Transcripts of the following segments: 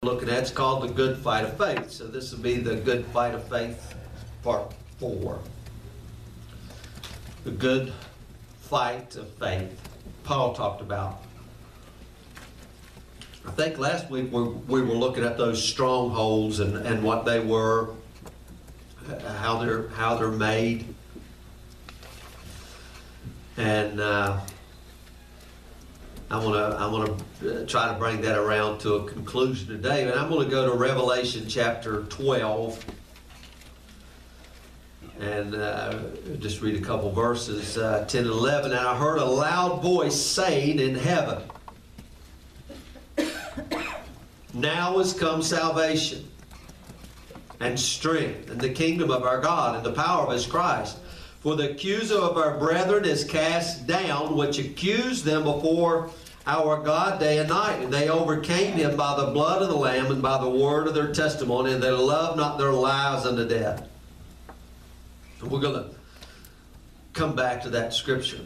Looking at, it's called the Good Fight of Faith. So this will be the Good Fight of Faith, part 4. The Good Fight of Faith. Paul talked about. I think last week we were looking at those strongholds and what they were, how they're made, and I want to try to bring that around to a conclusion today. And I'm going to go to Revelation chapter 12 and just read a couple verses, 10 and 11. And I heard a loud voice saying in heaven, "Now is come salvation and strength and the kingdom of our God and the power of his Christ. For the accuser of our brethren is cast down, which accused them before our God day and night. And they overcame him by the blood of the Lamb and by the word of their testimony, and they loved not their lives unto death." And we're going to come back to that scripture.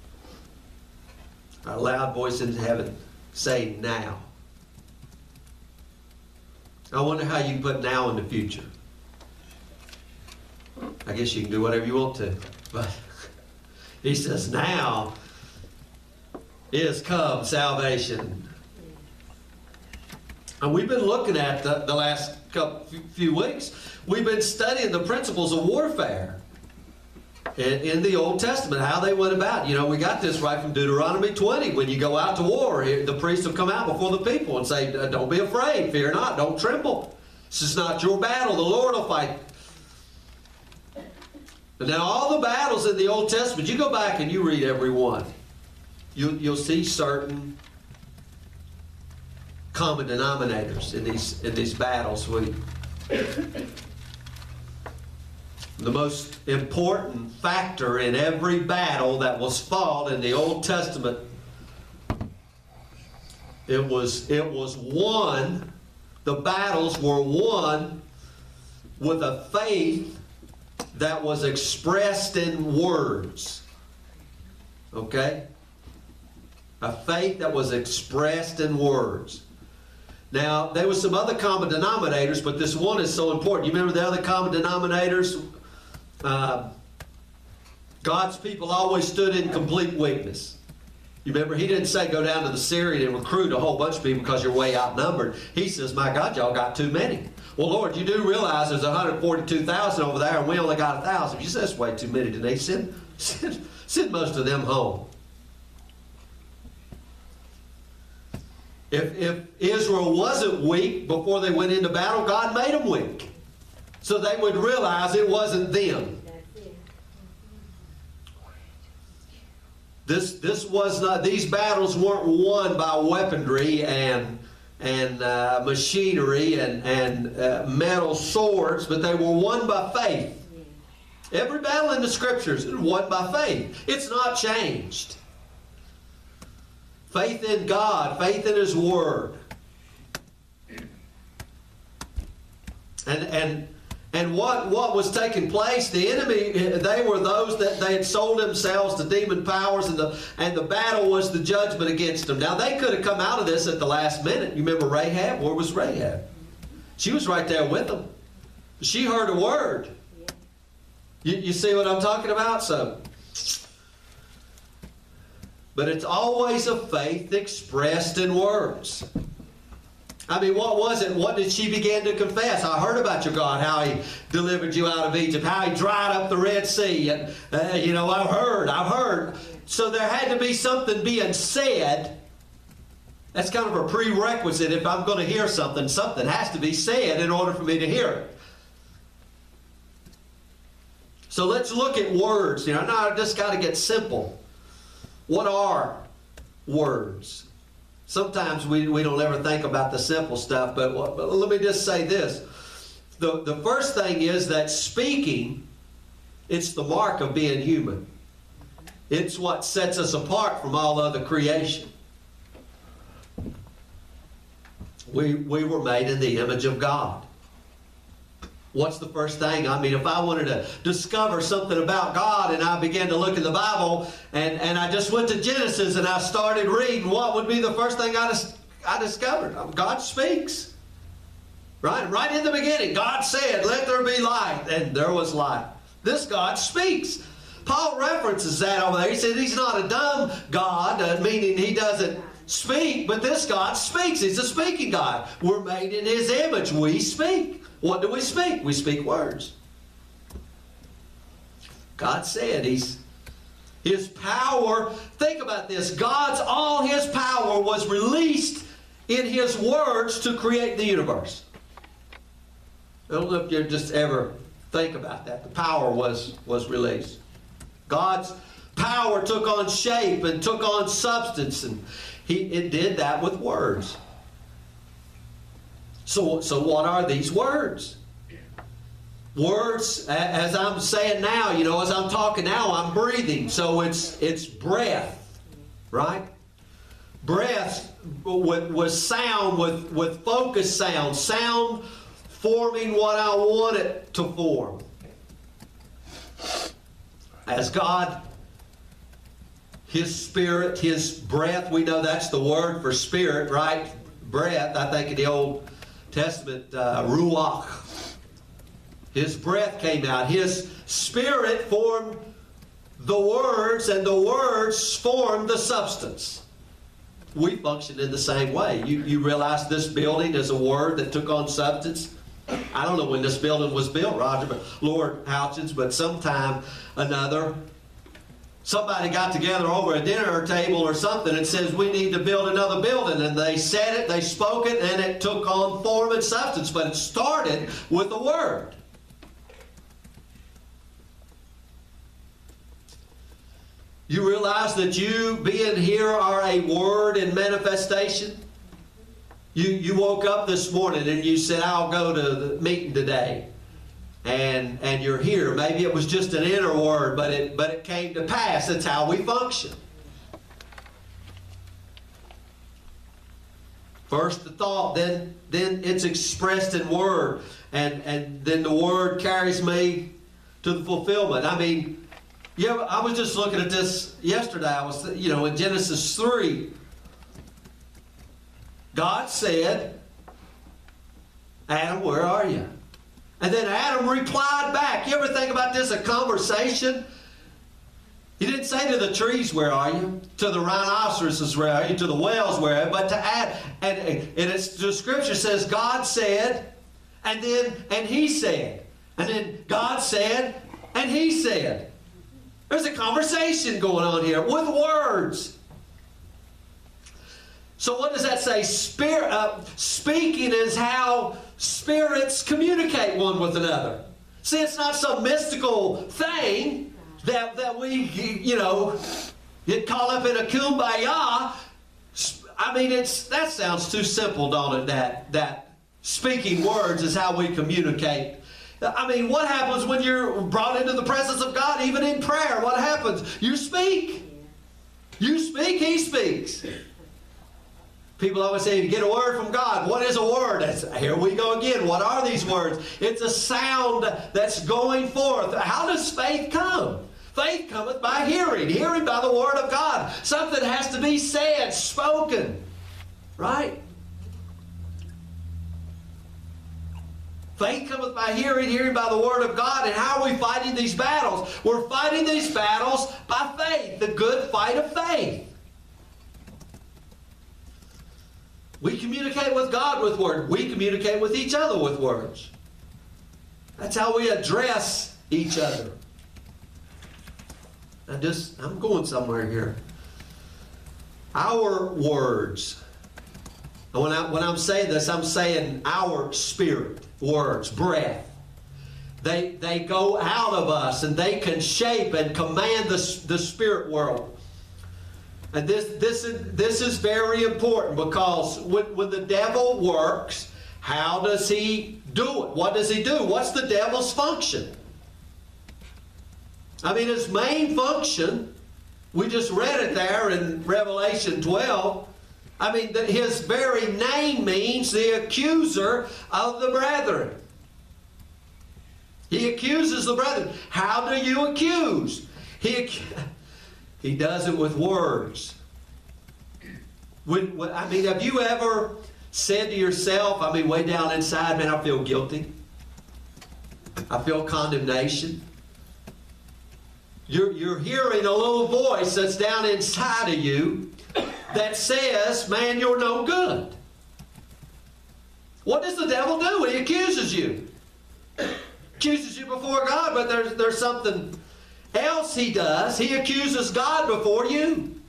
A loud voice in heaven saying, "Now." I wonder how you can put "now" in the future. I guess you can do whatever you want to. But he says, "Now is come salvation." And we've been looking at the last few weeks. We've been studying the principles of warfare in the Old Testament, how they went about. You know, we got this right from Deuteronomy 20. When you go out to war, the priests will come out before the people and say, "Don't be afraid, fear not, don't tremble. This is not your battle, the Lord will fight." But now all the battles in the Old Testament, you go back and you read every one. You'll see certain common denominators in these battles. The most important factor in every battle that was fought in the Old Testament, it was won. The battles were won with a faith that was expressed in words. Okay? A faith that was expressed in words. Now, there were some other common denominators, but this one is so important. You remember the other common denominators? God's people always stood in complete weakness. You remember, he didn't say go down to the Syrian and recruit a whole bunch of people because you're way outnumbered. He says, "My God, y'all got too many." "Well, Lord, you do realize there's 142,000 over there and we only got 1,000. You said that's way too many today. Send most of them home. If Israel wasn't weak before they went into battle, God made them weak. So they would realize it wasn't them. This was not, these battles weren't won by weaponry and machinery and metal swords, but they were won by faith. Every battle in the scriptures is won by faith. It's not changed. Faith in God, faith in his word. And what was taking place, the enemy, they were those that they had sold themselves to demon powers, and the battle was the judgment against them. Now, they could have come out of this at the last minute. You remember Rahab? Where was Rahab? She was right there with them. She heard a word. You see what I'm talking about? But it's always a faith expressed in words. I mean, what was it? What did she begin to confess? "I heard about your God, how he delivered you out of Egypt, how he dried up the Red Sea. And, I've heard. So there had to be something being said. That's kind of a prerequisite. If I'm going to hear something has to be said in order for me to hear it. So let's look at words. Now, I just got to get simple. What are words? Sometimes we don't ever think about the simple stuff, but let me just say this. The first thing is that speaking, it's the mark of being human. It's what sets us apart from all other creation. We were made in the image of God. What's the first thing? I mean, if I wanted to discover something about God and I began to look in the Bible and I just went to Genesis and I started reading, what would be the first thing I discovered? God speaks. Right in the beginning, God said, let there be light, and there was light. This God speaks. Paul references that over there. He said he's not a dumb God, meaning he doesn't speak, but this God speaks. He's a speaking God. We're made in his image. We speak. What do we speak? We speak words. God said his power, think about this, all his power was released in his words to create the universe. I don't know if you just ever think about that. The power was released. God's power took on shape and took on substance, and it did that with words. So what are these words? Words, as I'm saying now, as I'm talking now, I'm breathing. So it's breath, right? Breath with sound, with focused sound. Sound forming what I want it to form. As God, his spirit, his breath, we know that's the word for spirit, right? Breath, I think in the Old Testament, ruach. His breath came out. His spirit formed the words, and the words formed the substance. We function in the same way. You realize this building is a word that took on substance. I don't know when this building was built, Roger, but Lord Houchins, but sometime another, somebody got together over a dinner table or something and says, we need to build another building. And they said it, they spoke it, and it took on form and substance. But it started with a word. You realize that you being here are a word in manifestation? You woke up this morning and you said, I'll go to the meeting today. And you're here. Maybe it was just an inner word, but it came to pass. That's how we function. First the thought, then it's expressed in word. And then the word carries me to the fulfillment. I mean, I was just looking at this yesterday. I was, in Genesis 3. God said, Adam, where are you? And then Adam replied back. You ever think about this, a conversation? He didn't say to the trees, where are you? To the rhinoceroses, where are you? To the whales, where are you? But to Adam. And the scripture says, God said, and he said. And then God said, and he said. There's a conversation going on here with words. So what does that say? Speaking is how spirits communicate one with another. See, it's not some mystical thing that we, get caught up in a kumbaya. I mean, that sounds too simple, don't it? That speaking words is how we communicate. I mean, what happens when you're brought into the presence of God, even in prayer? What happens? You speak. You speak, he speaks. People always say, you get a word from God. What is a word? Here we go again. What are these words? It's a sound that's going forth. How does faith come? Faith cometh by hearing. Hearing by the word of God. Something has to be said, spoken. Right? Faith cometh by hearing, hearing by the word of God. And how are we fighting these battles? We're fighting these battles by faith. The good fight of faith. We communicate with God with words. We communicate with each other with words. That's how we address each other. I'm going somewhere here. Our words. And when I'm saying this, I'm saying our spirit, words, breath. They go out of us and they can shape and command the spirit world. And this is very important, because when the devil works, how does he do it? What does he do? What's the devil's function? I mean, his main function, we just read it there in Revelation 12. I mean, his very name means the accuser of the brethren. He accuses the brethren. How do you accuse? He does it with words. Have you ever said to yourself, I mean, way down inside, man, I feel guilty. I feel condemnation. You're hearing a little voice that's down inside of you that says, man, you're no good. What does the devil do when he accuses you? Accuses you before God, but there's something else he does. He accuses God before you.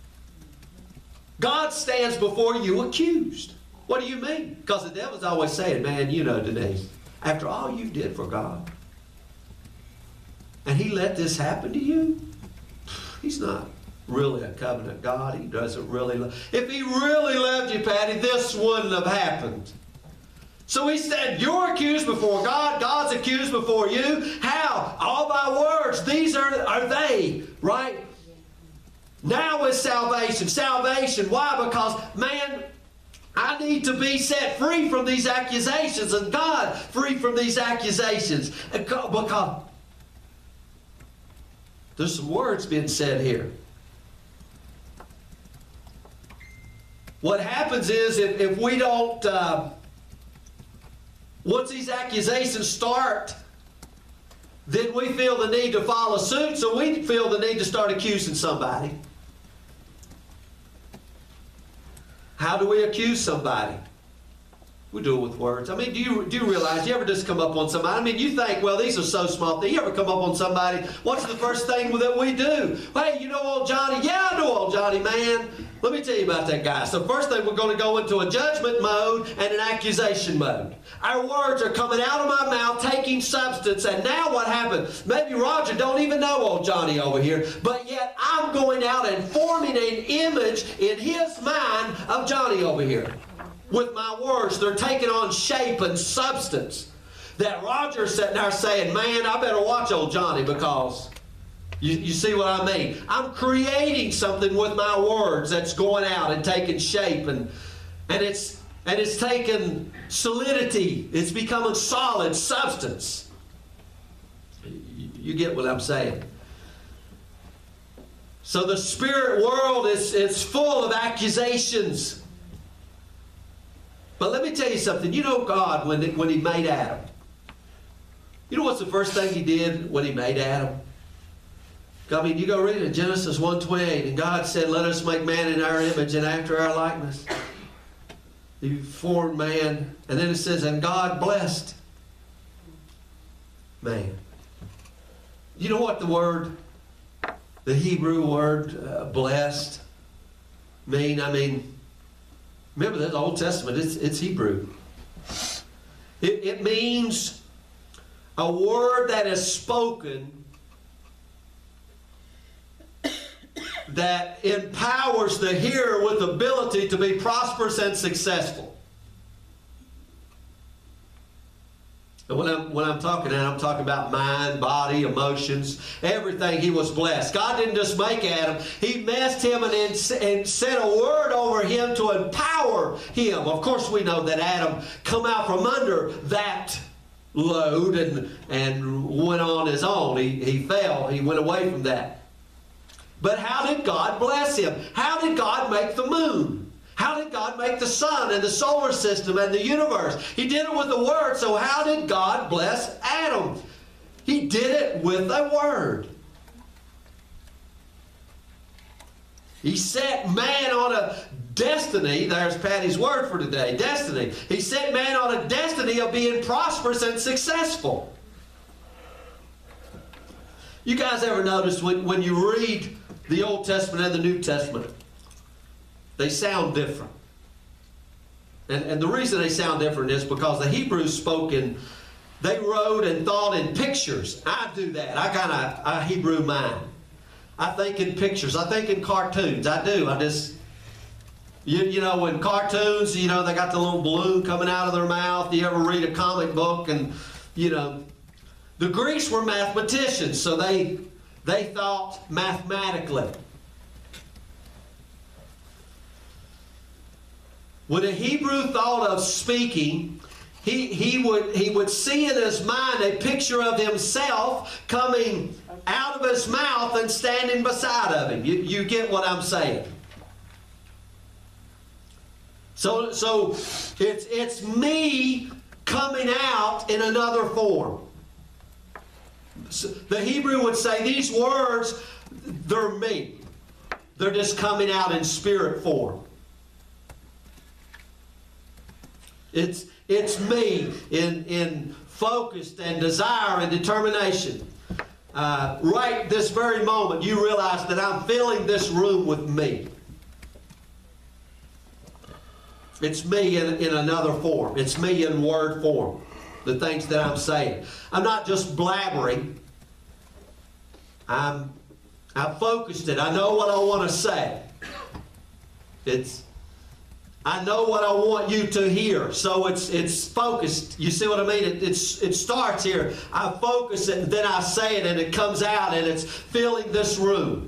God stands before you accused. What do you mean? Because the devil's always saying, man, you know, Denise, after all you did for God, and he let this happen to you, he's not really a covenant God. He doesn't really love. If he really loved you, Patty, this wouldn't have happened. So he said, you're accused before God. God's accused before you. How? All by words. These are they, right? Now is salvation. Salvation. Why? Because, man, I need to be set free from these accusations, and God free from these accusations. Because there's some words being said here. What happens is if we don't, once these accusations start, then we feel the need to follow suit, so we feel the need to start accusing somebody. How do we accuse somebody? We do it with words. I mean, do you realize, you ever just come up on somebody? I mean, you think, well, these are so small. You ever come up on somebody, what's the first thing that we do? Hey, you know old Johnny? Yeah, I know old Johnny, man. Let me tell you about that guy. So first thing, we're going to go into a judgment mode and an accusation mode. Our words are coming out of my mouth, taking substance. And now what happened? Maybe Roger don't even know old Johnny over here, but yet I'm going out and forming an image in his mind of Johnny over here. With my words, they're taking on shape and substance. That Roger's sitting there saying, man, I better watch old Johnny, because you see what I mean? I'm creating something with my words that's going out and taking shape, and it's taking solidity. It's becoming solid substance. You get what I'm saying? So the spirit world is full of accusations. But let me tell you something. You know God, when he made Adam, you know what's the first thing he did when he made Adam? I mean, you go read it in Genesis 1:28, and God said, let us make man in our image and after our likeness. He formed man, and then it says, and God blessed man. You know what the Hebrew word blessed mean? I mean, remember, the Old Testament, it's Hebrew. It means a word that is spoken that empowers the hearer with ability to be prosperous and successful. And when I'm talking about mind, body, emotions, everything. He was blessed. God didn't just make Adam. He blessed him and sent a word over him to empower him. Of course, we know that Adam come out from under that load and went on his own. He fell. He went away from that. But how did God bless him? How did God make the moon? How did God make the sun and the solar system and the universe? He did it with a word. So how did God bless Adam? He did it with a word. He set man on a destiny. There's Patty's word for today, destiny. He set man on a destiny of being prosperous and successful. You guys ever notice when you read the Old Testament and the New Testament, they sound different. And the reason they sound different is because the Hebrews they wrote and thought in pictures. I do that. I got a Hebrew mind. I think in pictures. I think in cartoons. I do. I just, you know, in cartoons, you know, they got the little balloon coming out of their mouth. You ever read a comic book and, you know, the Greeks were mathematicians, so they thought mathematically. When a Hebrew thought of speaking, he would see in his mind a picture of himself coming out of his mouth and standing beside of him. You get what I'm saying? So it's me coming out in another form. So the Hebrew would say these words, they're me. They're just coming out in spirit form. It's me in focused and desire and determination. Right this very moment, you realize that I'm filling this room with me. It's me in another form. It's me in word form. The things that I'm saying. I'm not just blabbering. I'm focused it. I know what I want to say. I know what I want you to hear. So it's focused. You see what I mean? It starts here. I focus it, and then I say it, and it comes out, and it's filling this room.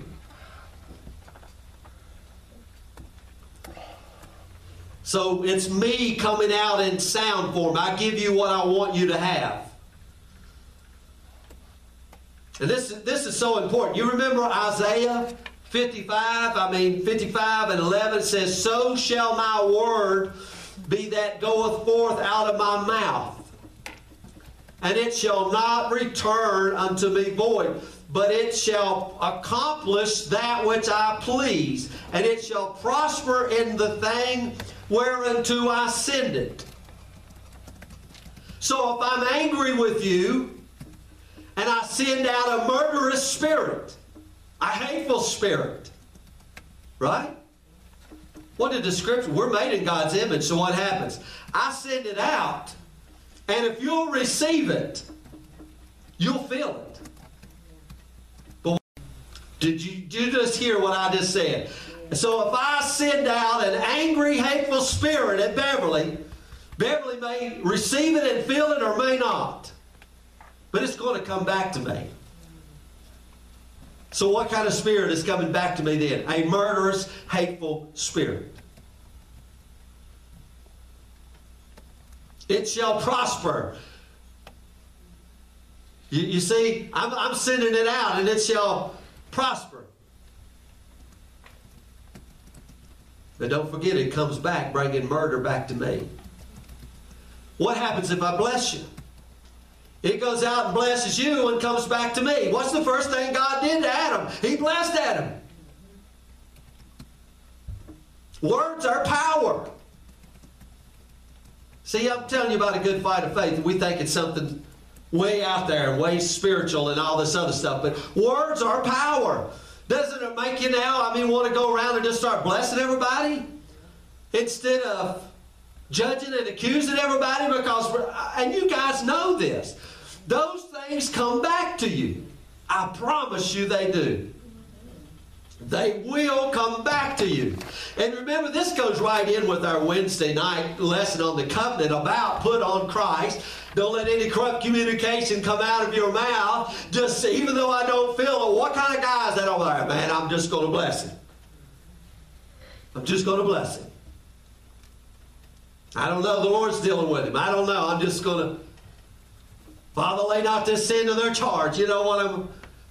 So it's me coming out in sound form. I give you what I want you to have. And this is so important. You remember Isaiah 55 and 11 says, "So shall my word be that goeth forth out of my mouth. And it shall not return unto me void, but it shall accomplish that which I please. And it shall prosper in the thing whereunto I send it." So if I'm angry with you, and I send out a murderous spirit, a hateful spirit, right? What did the scripture? We're made in God's image, so what happens? I send it out, and if you'll receive it, you'll feel it. But did you just hear what I just said? So if I send out an angry, hateful spirit at Beverly, Beverly may receive it and feel it or may not. But it's going to come back to me. So what kind of spirit is coming back to me then? A murderous, hateful spirit. It shall prosper. You see, I'm sending it out, and it shall prosper. But don't forget, it comes back, bringing murder back to me. What happens if I bless you? It goes out and blesses you and comes back to me. What's the first thing God did to Adam? He blessed Adam. Words are power. See, I'm telling you about a good fight of faith. We think it's something way out there and way spiritual and all this other stuff. But words are power. Doesn't it make you now, want to go around and just start blessing everybody? Instead of judging and accusing everybody? Because, and you guys know this, those things come back to you. I promise you they do. They will come back to you. And remember, this goes right in with our Wednesday night lesson on the covenant about put on Christ. Don't let any corrupt communication come out of your mouth. Just even though I don't feel it, what kind of guy is that over there? Man, I'm just going to bless him. I'm just going to bless him. I don't know. The Lord's dealing with him. I don't know. I'm just going to, Father, lay not this sin to their charge. You know what I'm...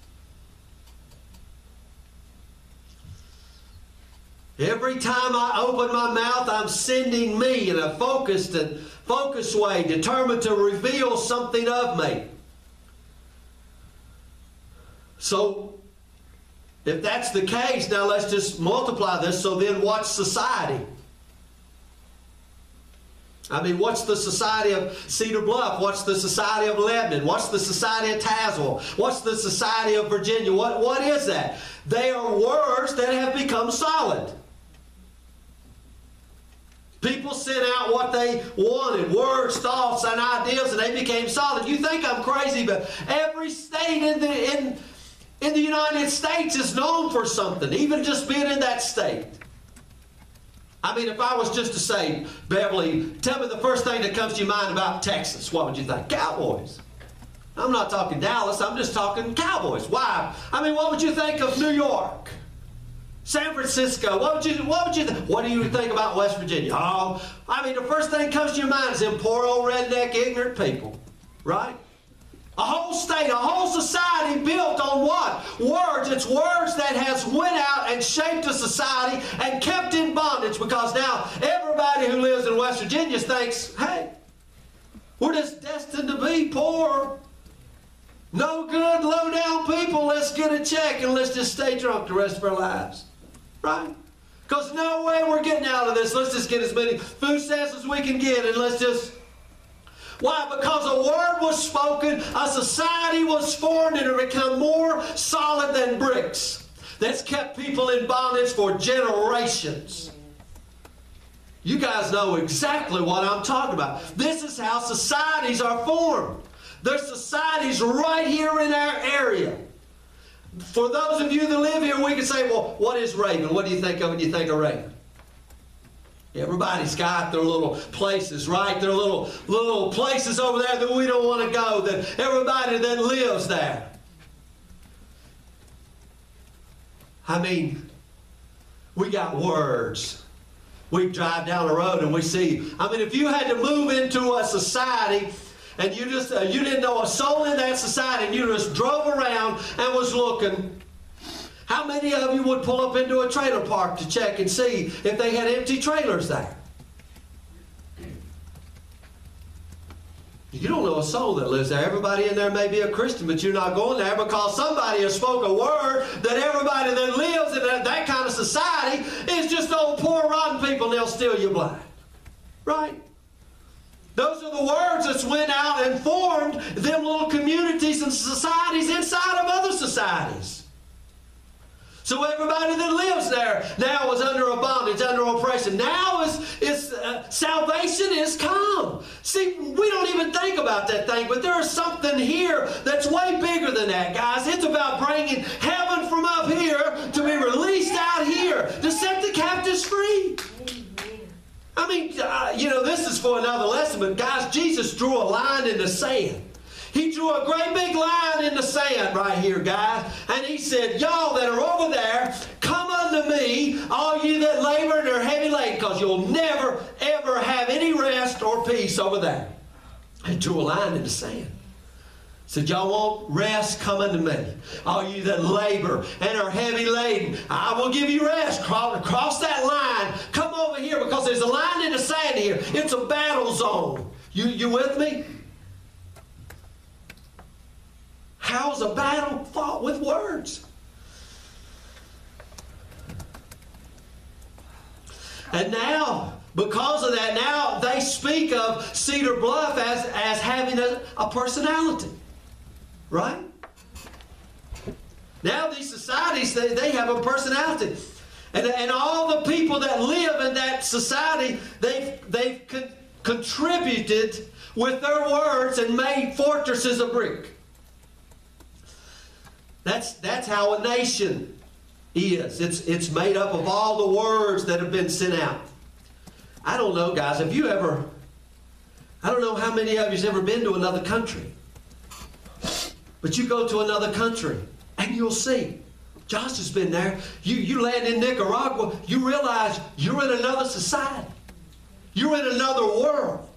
Every time I open my mouth, I'm sending me in a focused way, determined to reveal something of me. So, if that's the case, now let's just multiply this. So then what's society? What's the society of Cedar Bluff? What's the society of Lebanon? What's the society of Tazewell? What's the society of Virginia? What is that? They are words that have become solid. People sent out what they wanted, words, thoughts, and ideas, and they became solid. You think I'm crazy, but every state in the United States is known for something, even just being in that state. If I was just to say, Beverly, tell me the first thing that comes to your mind about Texas, what would you think? Cowboys. I'm not talking Dallas, I'm just talking Cowboys. Why? What would you think of New York? San Francisco? What do you think about West Virginia? The first thing that comes to your mind is them poor old redneck ignorant people, right? A whole state, a whole society built on what? Words. It's words that has went out and shaped a society and kept in bondage, because now everybody who lives in West Virginia thinks, hey, we're just destined to be poor, no good, low down people. Let's get a check and let's just stay drunk the rest of our lives. Right? Because no way we're getting out of this. Let's just get as many food stamps as we can get, and let's just... Why? Because a word was spoken, a society was formed, and it became more solid than bricks. That's kept people in bondage for generations. You guys know exactly what I'm talking about. This is how societies are formed. There's societies right here in our area. For those of you that live here, we can say, well, what is Reagan? What do you think of when you think of Reagan? Everybody's got their little places, right? Their little places over there that we don't want to go, that everybody that lives there. I mean, we got words. We drive down the road and we see, I mean, if you had to move into a society and you didn't know a soul in that society and you just drove around and was looking, how many of you would pull up into a trailer park to check and see if they had empty trailers there? You don't know a soul that lives there. Everybody in there may be a Christian, but you're not going there because somebody has spoke a word that everybody that lives in that kind of society is just old poor rotten people, and they'll steal you blind. Right? Those are the words that went out and formed them little communities and societies inside of other societies. So everybody that lives there now is under a bondage, under oppression. Now salvation is come. See, we don't even think about that thing, but there is something here that's way bigger than that, guys. It's about bringing heaven from up here to be released out here, to set the captives free. I mean, this is for another lesson, but guys, Jesus drew a line in the sand. He drew a great big line in the sand right here, guys. And he said, y'all that are over there, come unto me, all you that labor and are heavy laden, because you'll never, ever have any rest or peace over there. He drew a line in the sand. Said, y'all want rest? Come unto me. All you that labor and are heavy laden, I will give you rest. Cross that line. Come over here, because there's a line in the sand here. It's a battle zone. You with me? How's a battle fought? With words. And now, because of that, now they speak of Cedar Bluff as having a personality. Right? Now these societies, they have a personality. And all the people that live in that society, they've contributed with their words and made fortresses of brick. That's how a nation is. It's made up of all the words that have been sent out. I don't know, guys, I don't know how many of you's ever been to another country. But you go to another country and you'll see. Josh has been there. You land in Nicaragua, you realize you're in another society. You're in another world.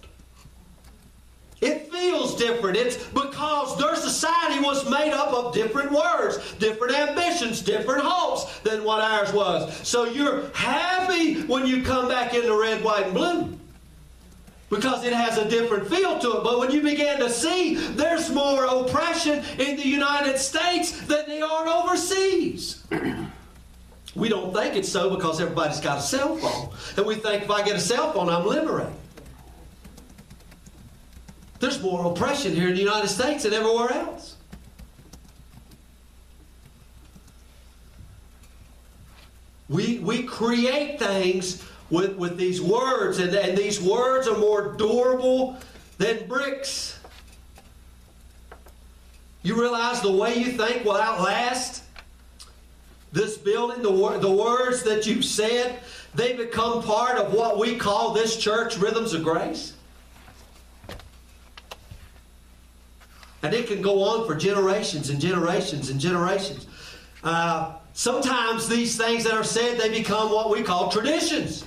It feels different. It's because their society was made up of different words, different ambitions, different hopes than what ours was. So you're happy when you come back into red, white, and blue, because it has a different feel to it. But when you begin to see there's more oppression in the United States than they are overseas. We don't think it's so because everybody's got a cell phone. And we think if I get a cell phone, I'm liberated. There's more oppression here in the United States than everywhere else. We create things with these words, and these words are more durable than bricks. You realize the way you think will outlast this building, the words that you've said, they become part of what we call this church, Rhythms of Grace. And it can go on for generations and generations and generations. Sometimes these things that are said, they become what we call traditions.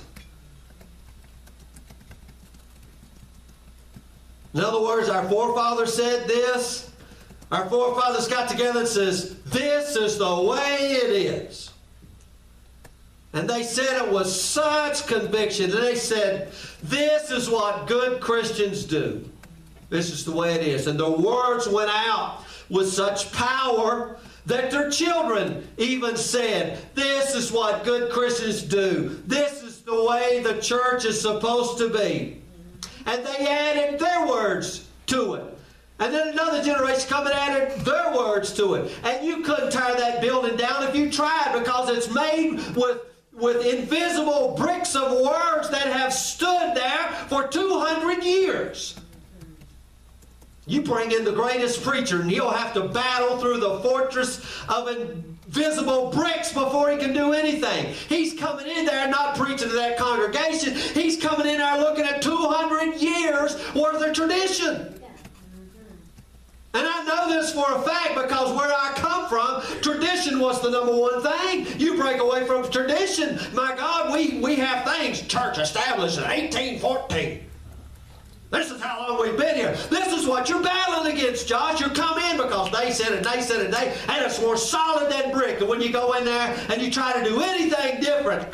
In other words, our forefathers said this, Our forefathers got together and says, this is the way it is. And they said it was such conviction. And they said, this is what good Christians do. This is the way it is. And the words went out with such power that their children even said, this is what good Christians do. This is the way the church is supposed to be. And they added their words to it. And then another generation come and added their words to it. And you couldn't tear that building down if you tried, because it's made with invisible bricks of words that have stood there for 200 years. You bring in the greatest preacher and he'll have to battle through the fortress of invisible bricks before he can do anything. He's coming in there not preaching to that congregation. He's coming in there looking at 200 years worth of tradition. And I know this for a fact because where I come from, tradition was the number one thing. You break away from tradition, my God, we have things. Church established in 1814. This is how long we've been here. This is what you're battling against, Josh. You come in because they said it, and it's more solid than brick. And when you go in there and you try to do anything different,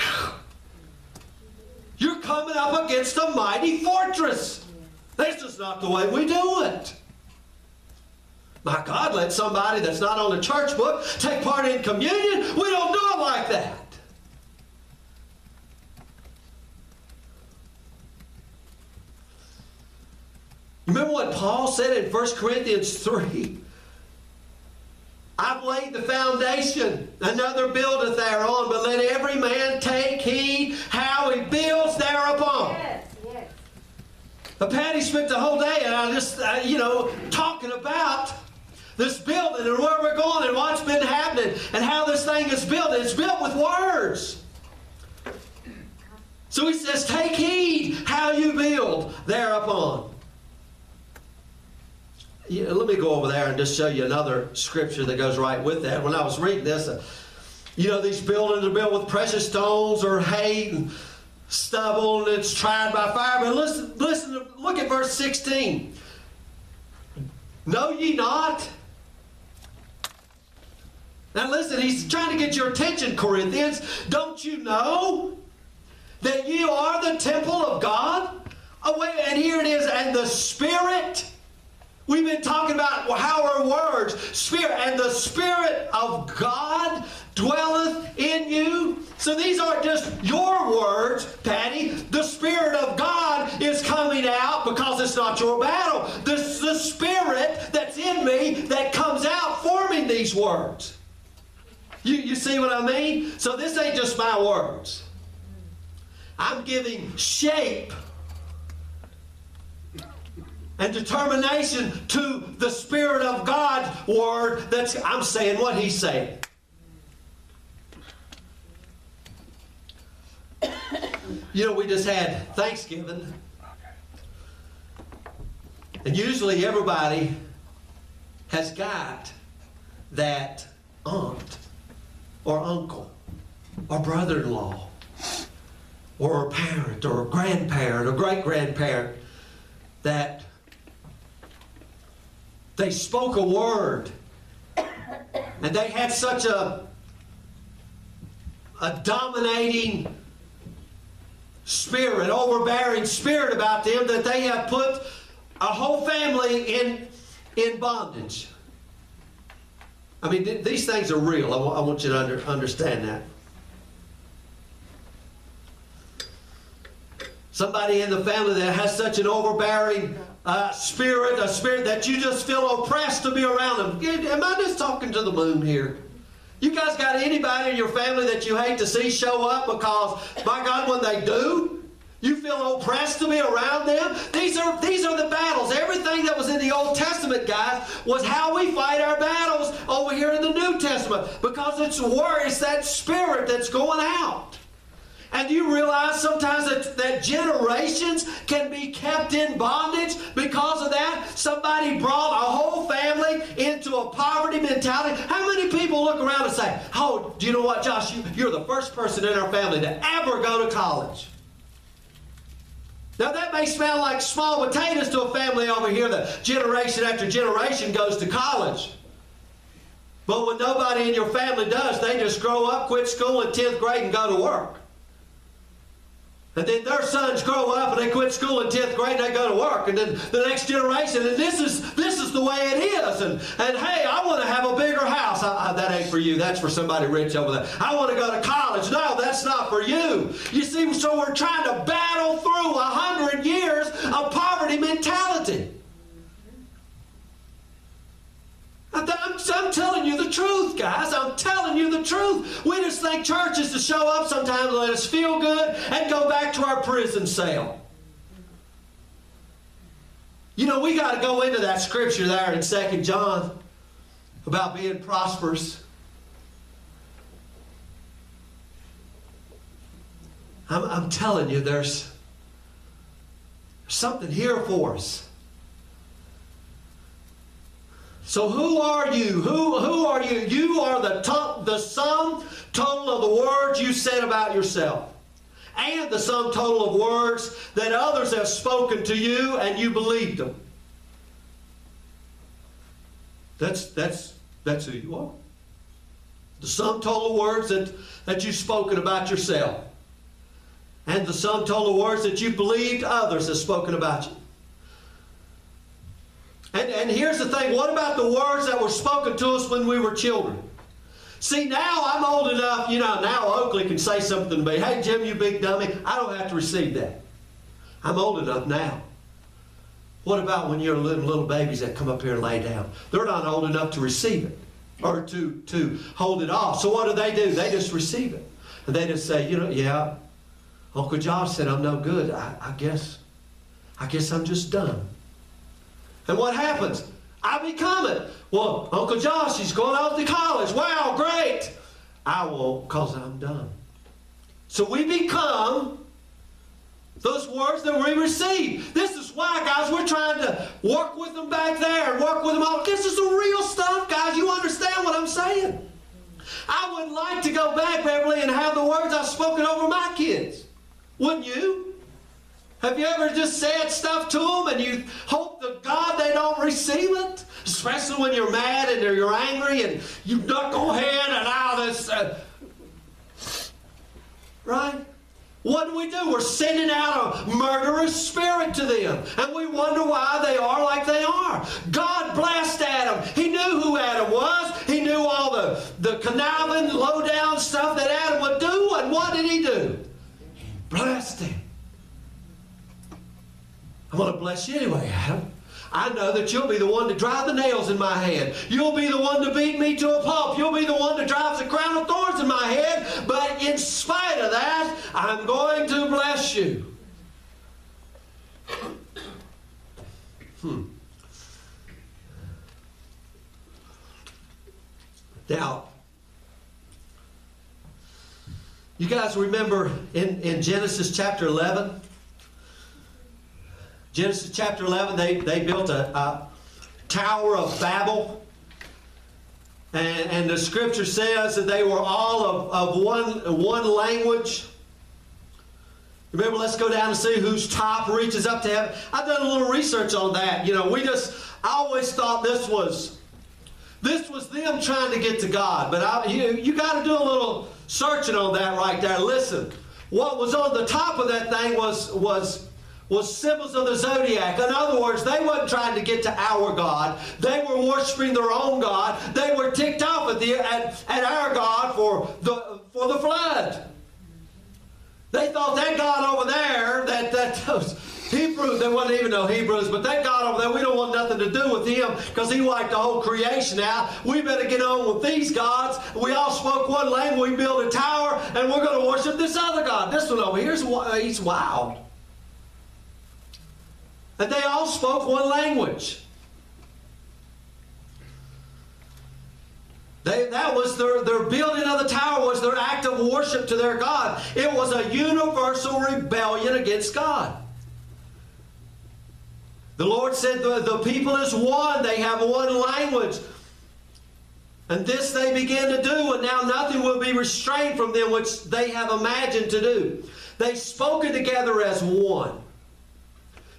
you're coming up against a mighty fortress. This is not the way we do it. My God, let somebody that's not on the church book take part in communion. We don't do it like that. Remember what Paul said in 1 Corinthians 3? I've laid the foundation, another buildeth thereon, but let every man take heed how he builds thereupon. Yes, yes. But Patty spent the whole day, and I just, talking about this building and where we're going and what's been happening and how this thing is built. It's built with words. So he says, take heed how you build thereupon. Let me go over there and just show you another scripture that goes right with that. When I was reading this, these buildings are built with precious stones or hay and stubble, and it's tried by fire. But listen, look at verse 16. Know ye not? Now listen, he's trying to get your attention, Corinthians. Don't you know that you are the temple of God? Oh, wait, and here it is, and the Spirit. We've been talking about how are words, Spirit, and the Spirit of God dwelleth in you. So these aren't just your words, Patty. The Spirit of God is coming out because it's not your battle. This the Spirit that's in me that comes out forming these words. You see what I mean? So this ain't just my words. I'm giving shape and determination to the Spirit of God's word. I'm saying what He's saying. We just had Thanksgiving. And usually everybody has got that aunt or uncle or brother-in-law or a parent or a grandparent or great-grandparent that they spoke a word and they had such a dominating spirit, overbearing spirit about them that they have put a whole family in bondage. I mean, these things are real. I want you to understand that. Somebody in the family that has such an overbearing spirit, a spirit that you just feel oppressed to be around them. Am I just talking to the moon here? You guys got anybody in your family that you hate to see show up because, my God, when they do, you feel oppressed to be around them? These are the battles. Everything that was in the Old Testament, guys, was how we fight our battles over here in the New Testament. Because it's that spirit that's going out. And do you realize sometimes that generations can be kept in bondage because of that? Somebody brought a whole family into a poverty mentality. How many people look around and say, oh, do you know what, Josh? You're the first person in our family to ever go to college. Now that may smell like small potatoes to a family over here that generation after generation goes to college. But when nobody in your family does, they just grow up, quit school in 10th grade and go to work. And then their sons grow up and they quit school in 10th grade and they go to work. And then the next generation, and this is the way it is. And hey, I want to have a bigger house. That ain't for you. That's for somebody rich over there. I want to go to college. No, that's not for you. You see, so we're trying to battle through 100 years of poverty mentality. I'm telling you the truth, guys. I'm telling you the truth. We just think church is to show up sometimes and let us feel good and go back to our prison cell. You know, we got to go into that scripture there in 2 John about being prosperous. I'm telling you, there's something here for us. So who are you? Who are you? You are the sum total of the words you said about yourself, and the sum total of words that others have spoken to you and you believed them. That's who you are. The sum total of words that you've spoken about yourself, and the sum total of words that you believed others have spoken about you. And here's the thing, what about the words that were spoken to us when we were children? See, now I'm old enough, now Oakley can say something to me. Hey, Jim, you big dummy. I don't have to receive that. I'm old enough now. What about when you're little babies that come up here and lay down? They're not old enough to receive it or to hold it off. So what do? They just receive it. And they just say, yeah, Uncle Josh said I'm no good. I guess I'm just done. And what happens? I become it. Well, Uncle Josh, he's going off to college. Wow, great. I won't because I'm done. So we become those words that we receive. This is why, guys, we're trying to work with them back there and work with them all. This is the real stuff, guys. You understand what I'm saying? I would like to go back, Beverly, and have the words I've spoken over my kids. Wouldn't you? Have you ever just said stuff to them and you hope to God they don't receive it? Especially when you're mad and you're angry and you duck go ahead and all this. Right? What do? We're sending out a murderous spirit to them. And we wonder why they are like they are. God blessed Adam. He knew who Adam was. He knew all the conniving, low-down stuff that Adam would do. And what did he do? He blessed him. I'm going to bless you anyway, Adam. I know that you'll be the one to drive the nails in my head. You'll be the one to beat me to a pulp. You'll be the one to drive the crown of thorns in my head. But in spite of that, I'm going to bless you. Now, you guys remember in Genesis chapter 11? Genesis chapter 11, they built a Tower of Babel. And the scripture says that they were all of one language. Remember, let's go down and see whose top reaches up to heaven. I've done a little research on that. I always thought this was them trying to get to God. But you got to do a little searching on that right there. Listen, what was on the top of that thing was symbols of the zodiac. In other words, they wasn't trying to get to our God. They were worshiping their own God. They were ticked off at our God for the flood. They thought that God over there, that those Hebrews, they wouldn't even know Hebrews, but that God over there, we don't want nothing to do with him because he wiped the whole creation out. We better get on with these gods. We all spoke one language. We built a tower, and we're going to worship this other God. This one over here, he's wild. And they all spoke one language. That was their building of the tower was their act of worship to their God. It was a universal rebellion against God. The Lord said the people is one. They have one language. And this they began to do, and now nothing will be restrained from them which they have imagined to do. They spoken together as one.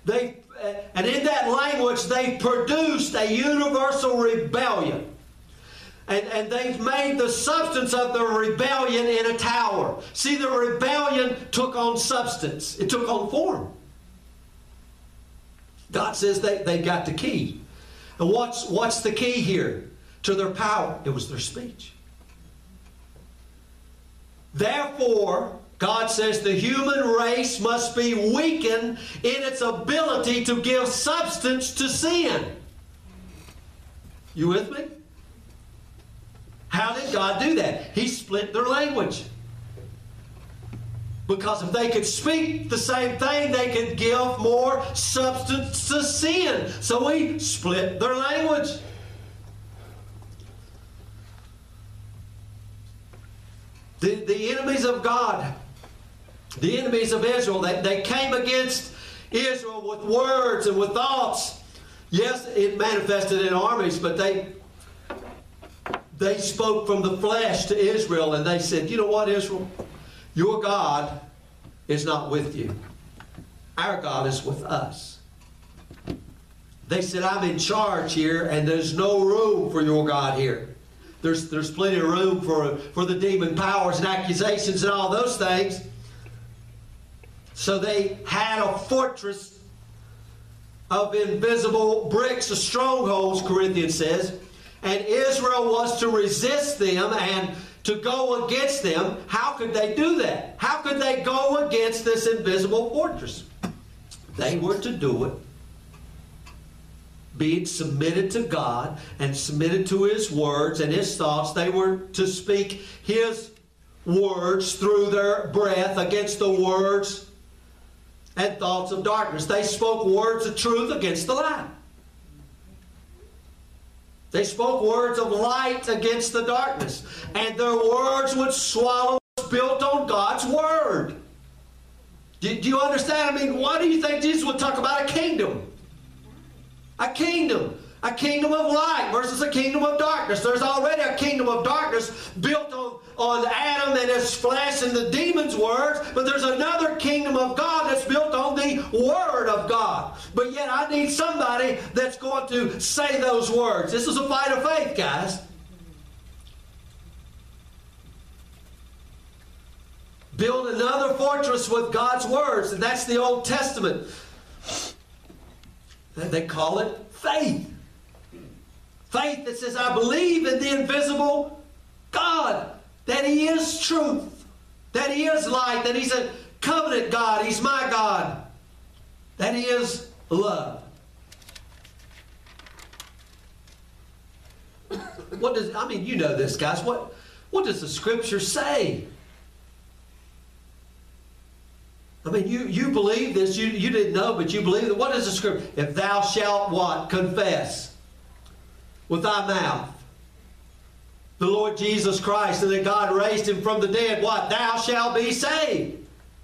And in that language, they produced a universal rebellion. And they've made the substance of the rebellion in a tower. See, the rebellion took on substance. It took on form. God says they got the key. And what's the key here to their power? It was their speech. Therefore, God says the human race must be weakened in its ability to give substance to sin. You with me? How did God do that? He split their language. Because if they could speak the same thing, they could give more substance to sin. So He split their language. The enemies of God, the enemies of Israel, they came against Israel with words and with thoughts. Yes, it manifested in armies, but they spoke from the flesh to Israel, and they said, you know what, Israel? Your God is not with you. Our God is with us. They said, I'm in charge here, and there's no room for your God here. There's plenty of room for the demon powers and accusations and all those things. So they had a fortress of invisible bricks, of strongholds, Corinthians says. And Israel was to resist them and to go against them. How could they do that? How could they go against this invisible fortress? They were to do it being submitted to God and submitted to His words and His thoughts. They were to speak His words through their breath against the words and thoughts of darkness. They spoke words of truth against the lie. They spoke words of light against the darkness. And their words would swallow what's built on God's Word. Do you understand? I mean, why do you think Jesus would talk about a kingdom? A kingdom. A kingdom of light versus a kingdom of darkness. There's already a kingdom of darkness built on Adam and his flesh and the demon's words, but there's another kingdom of God that's built on the Word of God. But yet I need somebody that's going to say those words. This is a fight of faith, guys. Build another fortress with God's words, and that's the Old Testament. They call it faith. Faith that says, I believe in the invisible God, that He is truth, that He is light, that He's a covenant God, He's my God, that He is love. You know this, guys. What does the Scripture say? I mean, you believe this. You didn't know, but you believe it. What is the Scripture? If thou shalt what? Confess with thy mouth the Lord Jesus Christ, and that God raised Him from the dead, what? Thou shalt be saved.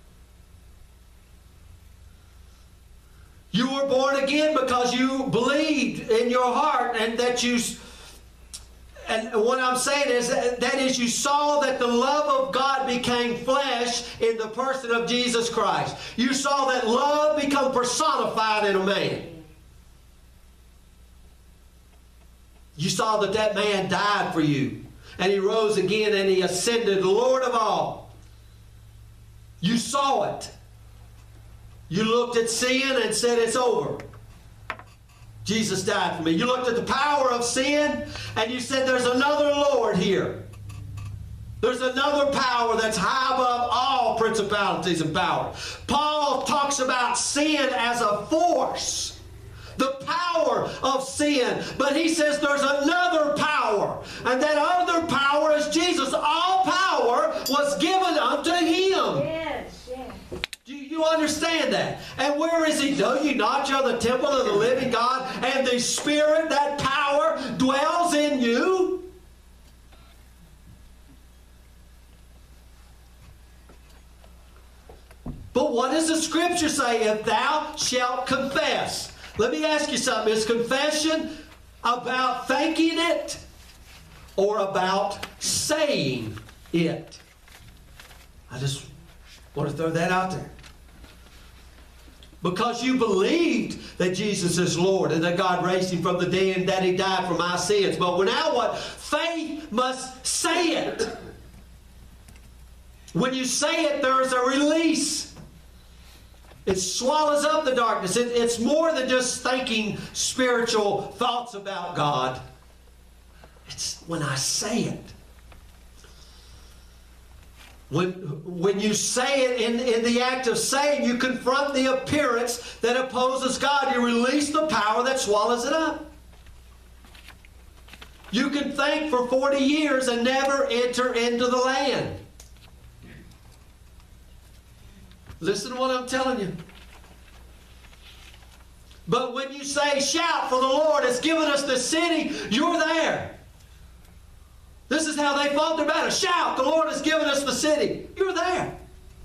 You were born again because you believed in your heart, and that you... And what I'm saying is that is you saw that the love of God became flesh in the person of Jesus Christ. You saw that love become personified in a man. You saw that man died for you. And He rose again and He ascended, the Lord of all. You saw it. You looked at sin and said, it's over. Jesus died for me. You looked at the power of sin and you said, there's another Lord here. There's another power that's high above all principalities and power. Paul talks about sin as a force, the power of sin. But he says there's another power, and that other power is Jesus. All power was given unto Him. Yes, yes. Do you understand that? And where is He? Know ye not you're the temple of the living God, and the Spirit, that power, dwells in you? But what does the Scripture say? If thou shalt confess. Let me ask you something. Is confession about thinking it or about saying it? I just want to throw that out there. Because you believed that Jesus is Lord and that God raised him from the dead and that he died for my sins. But now what? Faith must say it. When you say it, there is a release. It swallows up the darkness. It's more than just thinking spiritual thoughts about God. It's when I say it. When you say it in the act of saying, you confront the appearance that opposes God. You release the power that swallows it up. You can think for 40 years and never enter into the land. Listen to what I'm telling you. But when you say, shout, for the Lord has given us the city, you're there. This is how they fought their battle. Shout, the Lord has given us the city. You're there.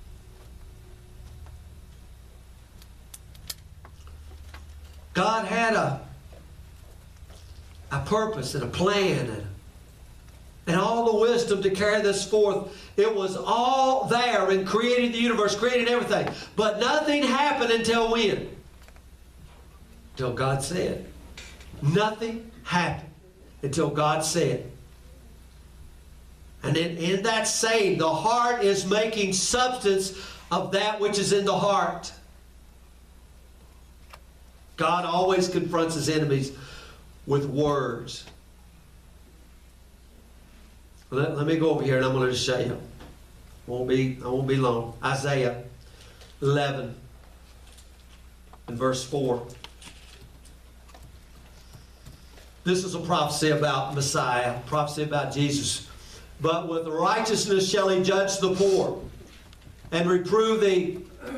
God had a purpose and a plan and all the wisdom to carry this forth. It was all there in creating the universe, creating everything. But nothing happened until when? Until God said. Nothing happened until God said. And in that saying, the heart is making substance of that which is in the heart. God always confronts his enemies with words. Let me go over here and I'm going to show you. I won't be long. Isaiah 11 and verse 4. This is a prophecy about Messiah, a prophecy about Jesus. But with righteousness shall he judge the poor and reprove the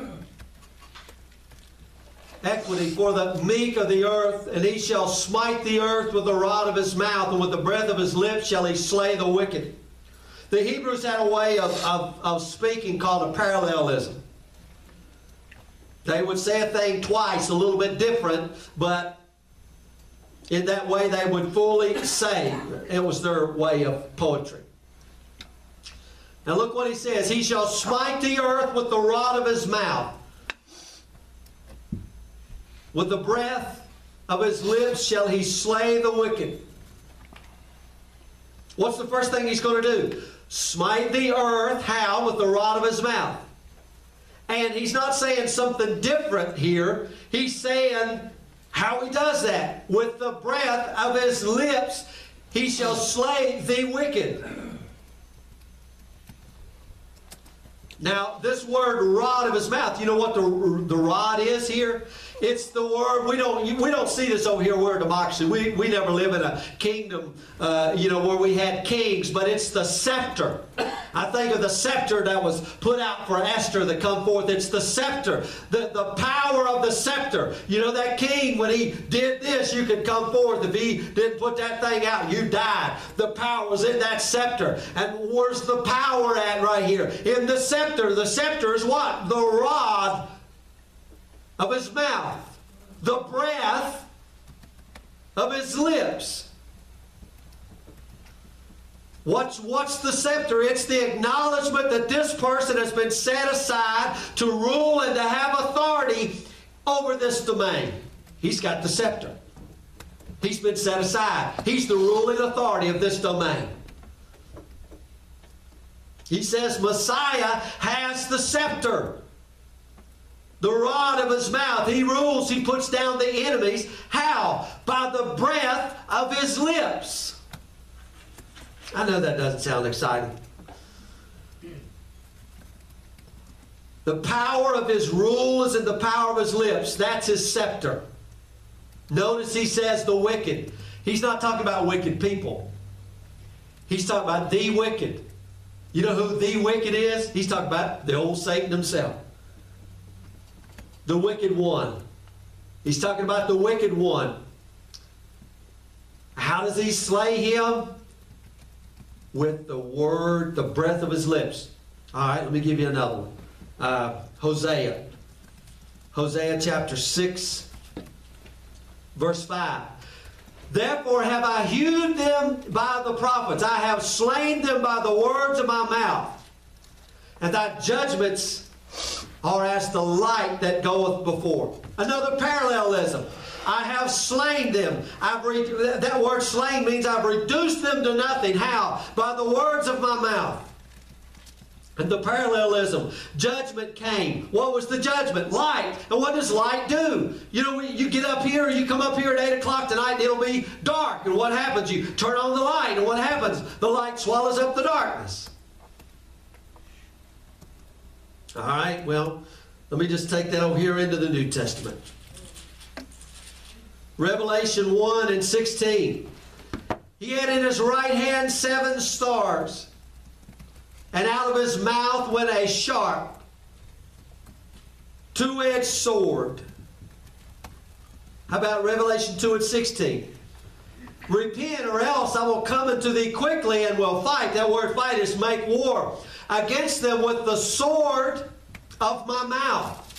equity for the meek of the earth. And he shall smite the earth with the rod of his mouth, and with the breath of his lips shall he slay the wicked. The Hebrews had a way of speaking called a parallelism. They would say a thing twice, a little bit different, but in that way they would fully say. It was their way of poetry. Now look what he says. He shall smite the earth with the rod of his mouth. With the breath of his lips shall he slay the wicked. What's the first thing he's going to do? Smite the earth. How? With the rod of his mouth. And he's not saying something different here. He's saying how he does that. With the breath of his lips he shall slay the wicked. Now, this word rod of his mouth, you know what the rod is here? It's the word, we don't see this over here, we're a democracy. We never live in a kingdom, where we had kings, but it's the scepter. I think of the scepter that was put out for Esther to come forth. It's the scepter, the power of the scepter. You know, that king, when he did this, you could come forth. If he didn't put that thing out, you died. The power was in that scepter. And where's the power at right here? In the scepter. The scepter is what? The rod of his mouth. The breath of his lips. What's the scepter? It's the acknowledgement that this person has been set aside to rule and to have authority over this domain. He's got the scepter. He's been set aside. He's the ruling authority of this domain. He says Messiah has the scepter. The rod of his mouth. He rules. He puts down the enemies. How? By the breath of his lips. I know that doesn't sound exciting. The power of his rule is in the power of his lips. That's his scepter. Notice he says the wicked. He's not talking about wicked people. He's talking about the wicked. You know who the wicked is? He's talking about the old Satan himself. The wicked one. He's talking about the wicked one. How does he slay him? With the word, the breath of his lips. All right, let me give you another one. Hosea. Hosea chapter 6, verse 5. Therefore have I hewed them by the prophets. I have slain them by the words of my mouth. And thy judgments or as the light that goeth before. Another parallelism. I have slain them. That word slain means I've reduced them to nothing. How? By the words of my mouth. And the parallelism, judgment came. What was the judgment? Light. And what does light do? You know, you get up here, you come up here at 8 o'clock tonight, and it'll be dark. And what happens? You turn on the light, and what happens? The light swallows up the darkness. All right, well, let me just take that over here into the New Testament. Revelation 1 and 16. He had in his right hand 7 stars. And out of his mouth went a sharp, two-edged sword. How about Revelation 2 and 16? Repent, or else I will come unto thee quickly and will fight. That word fight is make war against them with the sword of my mouth.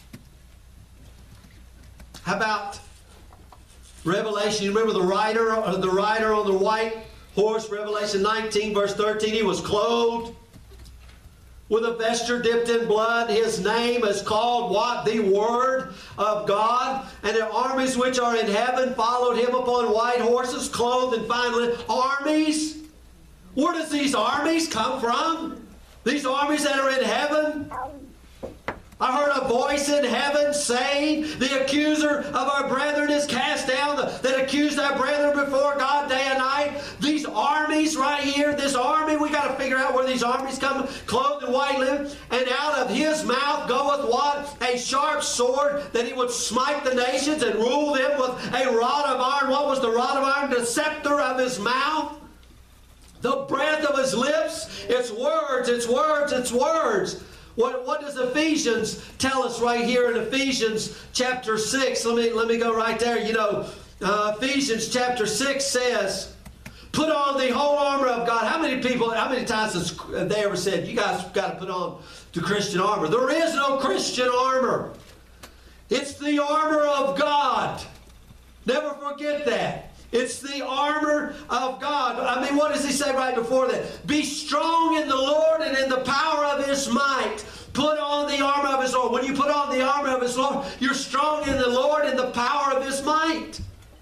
How about Revelation? You remember the rider on the white horse, Revelation 19, verse 13. He was clothed with a vesture dipped in blood. His name is called what? The Word of God. And the armies which are in heaven followed him upon white horses, clothed in fine linen. Armies? Where does these armies come from? These armies that are in heaven? I heard a voice in heaven saying, the accuser of our brethren is cast down, that accused our brethren before God day and night. These armies right here, this army, we got to figure out where these armies come, clothed in white linen. And out of his mouth goeth what? A sharp sword, that he would smite the nations and rule them with a rod of iron. What was the rod of iron? The scepter of his mouth. The breath of his lips. It's words, it's words, it's words. What does Ephesians tell us right here in Ephesians chapter 6? Let me go right there. You know, Ephesians chapter 6 says, put on the whole armor of God. How many times has they ever said, you guys got to put on the Christian armor? There is no Christian armor. It's the armor of God. Never forget that. It's the armor of God. I mean, what does he say right before that? Be strong in the Lord and in the power of his might. Put on the armor of his Lord. When you put on the armor of his Lord, you're strong in the Lord and the power of his might.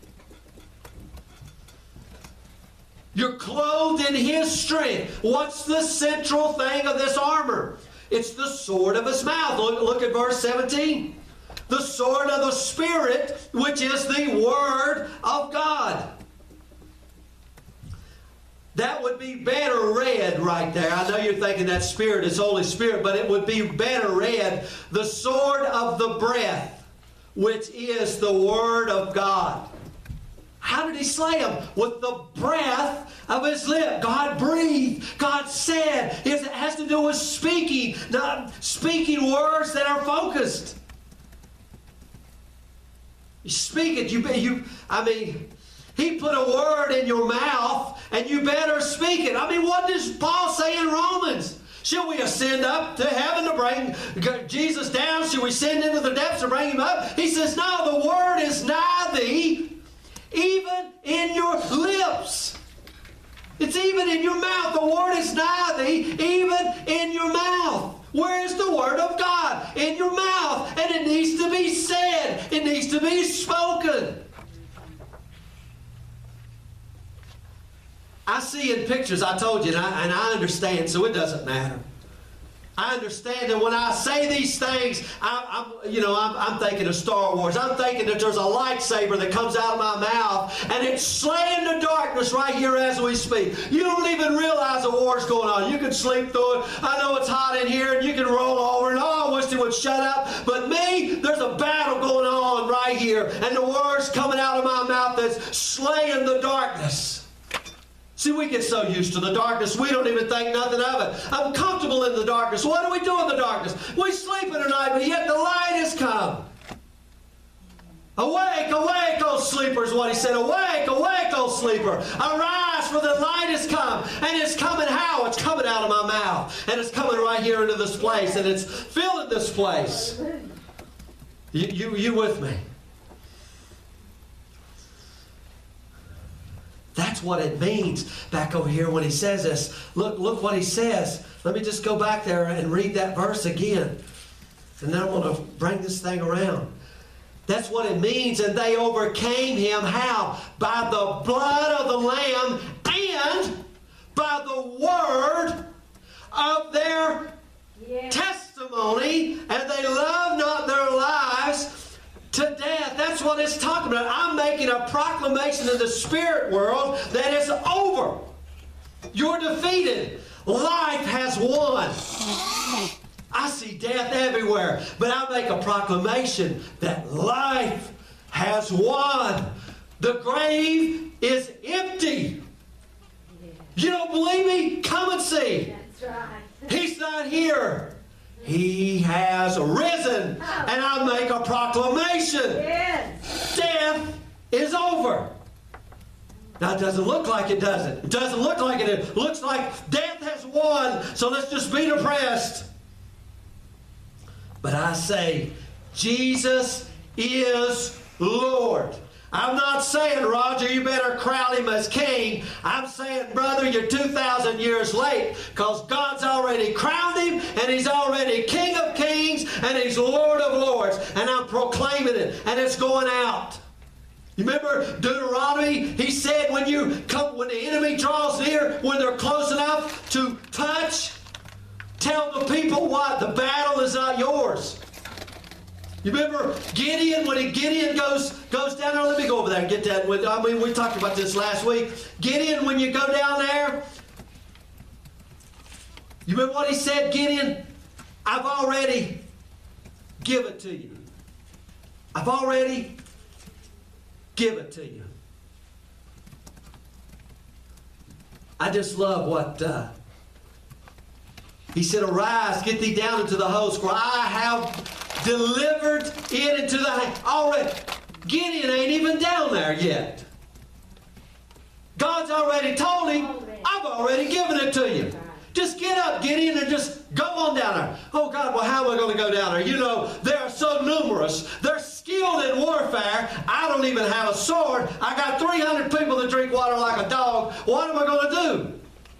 You're clothed in his strength. What's the central thing of this armor? It's the sword of his mouth. Look at verse 17. The sword of the Spirit, which is the Word of God. That would be better read right there. I know you're thinking that Spirit is Holy Spirit, but it would be better read, the sword of the breath, which is the Word of God. How did he slay him? With the breath of his lip. God breathed. God said. It has to do with speaking, not speaking words that are focused. You speak it. He put a word in your mouth, and you better speak it. I mean, what does Paul say in Romans? Should we ascend up to heaven to bring Jesus down? Should we send into the depths to bring him up? He says, no, the word is nigh thee, even in your lips. It's even in your mouth. The word is nigh thee, even in your mouth. Where is the Word of God? In your mouth. And it needs to be said. It needs to be spoken. I see in pictures, I told you, and I understand, so it doesn't matter. I understand that when I say these things, I'm thinking of Star Wars. I'm thinking that there's a lightsaber that comes out of my mouth, and it's slaying the darkness right here as we speak. You don't even realize a war's going on. You can sleep through it. I know it's hot in here, and you can roll over, and I wish they would shut up. But me, there's a battle going on right here, and the word's coming out of my mouth that's slaying the darkness. See, we get so used to the darkness, we don't even think nothing of it. I'm comfortable in the darkness. What do we do in the darkness? We sleep in the night, but yet the light has come. Awake, awake, O sleeper, is what he said. Awake, awake, O sleeper. Arise, for the light has come. And it's coming how? It's coming out of my mouth. And it's coming right here into this place. And it's filling this place. You with me? That's what it means back over here when he says this. Look what he says. Let me just go back there and read that verse again. And then I'm going to bring this thing around. That's what it means. And they overcame him. How? By the blood of the Lamb and by the word of their testimony. And they loved not their lives to death. That's what it's talking about. I'm making a proclamation in the spirit world that it's over. You're defeated. Life has won. I see death everywhere, but I make a proclamation that life has won. The grave is empty. You don't believe me? Come and see. That's right. He's not here. He has risen, and I make a proclamation. Yes. Death is over. Now, it doesn't look like it, does it? It doesn't look like it. It looks like death has won, so let's just be depressed. But I say, Jesus is Lord. I'm not saying, Roger, you better crown him as king. I'm saying, brother, you're 2,000 years late because God's already crowned him and he's already King of Kings and he's Lord of Lords. And I'm proclaiming it and it's going out. You remember Deuteronomy? He said when the enemy draws near, when they're close enough to touch, tell the people what? The battle is not yours. You remember Gideon, when Gideon goes down there? Let me go over there and get that. We talked about this last week. Gideon, when you go down there, you remember what he said, Gideon? I've already given it to you. I've already given it to you. I just love what he said, arise, get thee down into the host, for I have delivered it into the hand. Already. Gideon ain't even down there yet. God's already told him, I've already given it to you. Just get up, Gideon, and just go on down there. Oh, God, well, how am I going to go down there? You know, they're so numerous. They're skilled in warfare. I don't even have a sword. I got 300 people that drink water like a dog. What am I going to do?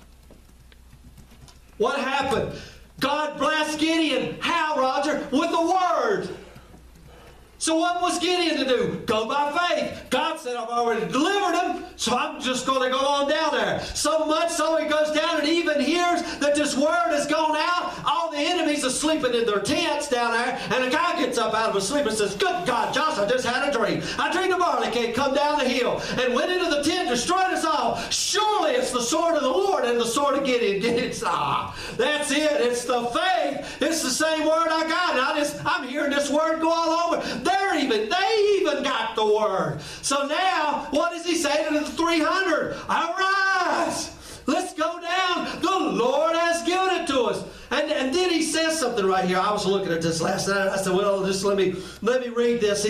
What happened? God blessed Gideon. How, Roger? With the word. So what was Gideon to do? Go by faith. God said, I've already delivered him, so I'm just going to go on down there. So much so he goes down and even hears that this word has gone out. All the enemies are sleeping in their tents down there, and a guy gets up out of his sleep and says, good God, Josh, I just had a dream. I dreamed a barley cake come down the hill and went into the tent, destroyed us all. Surely it's the sword of the Lord and the sword of Gideon. That's it. It's the faith. It's the same word I got. And I'm hearing this word go all over. They even got the word. So now, what does he say to the 300? Arise. Let's go down. The Lord has given it to us. And then he says something right here. I was looking at this last night. I said, well, just let me read this.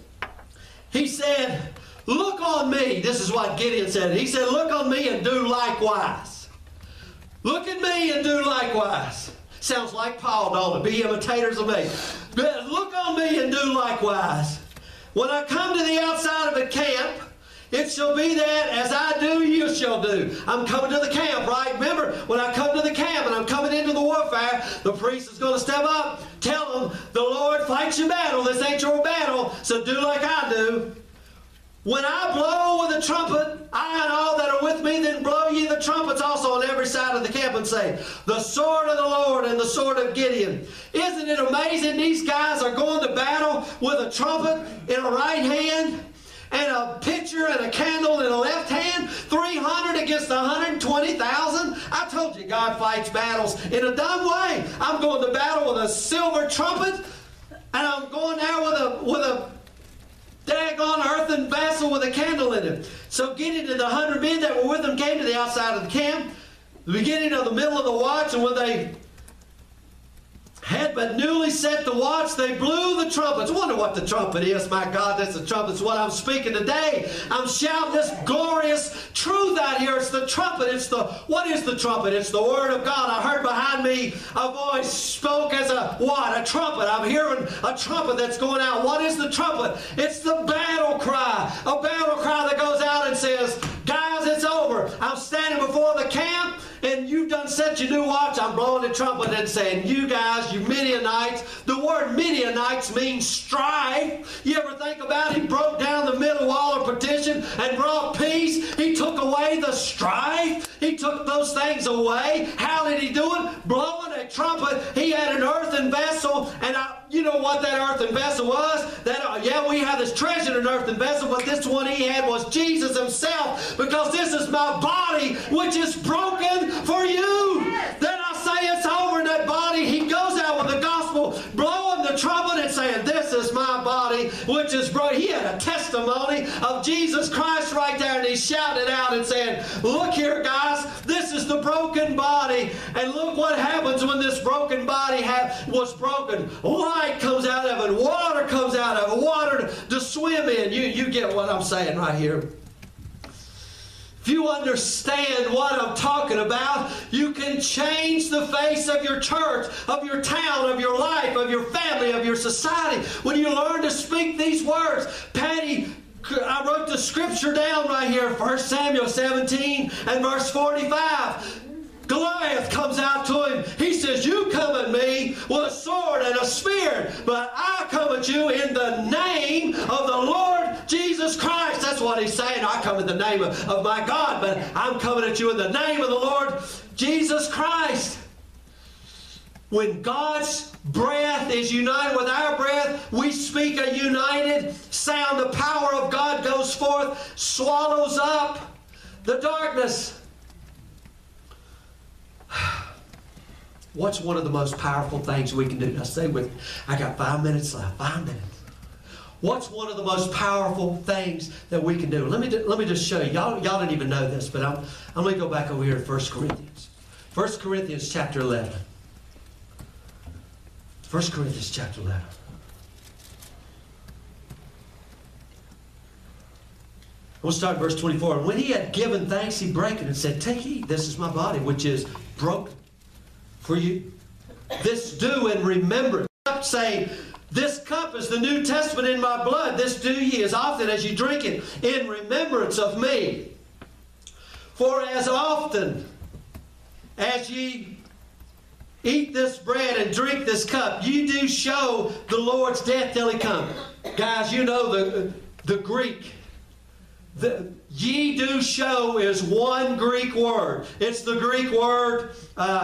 He said, look on me. This is what Gideon said. He said, look on me and do likewise. Look at me and do likewise. Sounds like Paul, don't it? Be imitators of me. But look on me and do likewise. When I come to the outside of a camp, it shall be that as I do, you shall do. I'm coming to the camp, right? Remember, when I come to the camp and I'm coming into the warfare, the priest is going to step up, tell them, the Lord fights your battle. This ain't your battle, so do like I do. When I blow with a trumpet, I and all that are with me, then blow ye the trumpets also on every side of the camp and say, the sword of the Lord and the sword of Gideon. Isn't it amazing these guys are going to battle with a trumpet in a right hand and a pitcher and a candle in a left hand? 300 against 120,000? I told you God fights battles in a dumb way. I'm going to battle with a silver trumpet, and I'm going there with a daggone earthen vessel with a candle in it. So Gideon and the 100 men that were with him came to the outside of the camp, the beginning of the middle of the watch, and when they had but newly set the watch, they blew the trumpets. I wonder what the trumpet is. My God, that's the trumpet. It's what I'm speaking today. I'm shouting this glorious truth out here. It's the trumpet. What is the trumpet? It's the word of God. I heard behind me a voice spoke as a what? A trumpet. I'm hearing a trumpet that's going out. What is the trumpet? It's the battle cry. A battle cry that goes out and says, guys, it's over. I'm standing before the camp, and you've done set your new watch. I'm blowing the trumpet. trumpet and saying, you guys, you Midianites. The word Midianites means strife. You ever think about it? He broke down the middle wall of partition and brought peace. He took away the strife. He took those things away. How did he do it? Blowing a trumpet. He had an earthen vessel, and you know what that earthen vessel was? Yeah, we have this treasure in an earthen vessel, but this one he had was Jesus himself, because this is my body, which is broken for you. Then I say it's over in that body. He goes out with the gospel, blowing the trumpet and saying, this is my body, which is broken. He had a testimony of Jesus Christ right there, and he shouted out and saying, look here, guys, this is the broken body, and look what happens when this broken body was broken. Light comes out of it, water comes out of it, water to swim in. You get what I'm saying right here. If you understand what I'm talking about, you can change the face of your church, of your town, of your life, of your family, of your society. When you learn to speak these words, Patty, I wrote the scripture down right here, 1 Samuel 17 and verse 45. Goliath comes out to him. He says, you come at me with a sword and a spear, but I come at you in the name of the Lord Jesus Christ. That's what he's saying. I come in the name of my God, but I'm coming at you in the name of the Lord Jesus Christ. When God's breath is united with our breath, we speak a united sound. The power of God goes forth, swallows up the darkness. What's one of the most powerful things we can do? Now stay with me. I got 5 minutes left. 5 minutes. What's one of the most powerful things that we can do? Let me just show you. Y'all didn't even know this, but I'm going to go back over here to 1 Corinthians. 1 Corinthians chapter 11. 1 Corinthians chapter 11. We'll start verse 24. And when he had given thanks, he brake it and said, take, eat. This is my body, which is broken for you. This do in remembrance. Saying, this cup is the New Testament in my blood. This do ye as often as ye drink it in remembrance of me. For as often as ye eat this bread and drink this cup, ye do show the Lord's death till he come. Guys, you know the Greek. The ye do show is one Greek word. It's the Greek word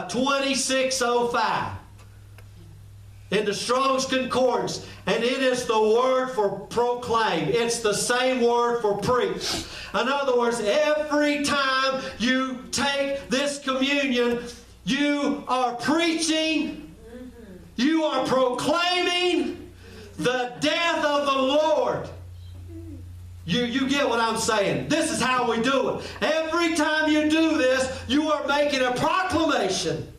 2605 in the Strong's Concordance, and it is the word for proclaim. It's the same word for preach. In other words, every time you take this communion, you are preaching, you are proclaiming the death of the Lord. You get what I'm saying? This is how we do it. Every time you do this, you are making a proclamation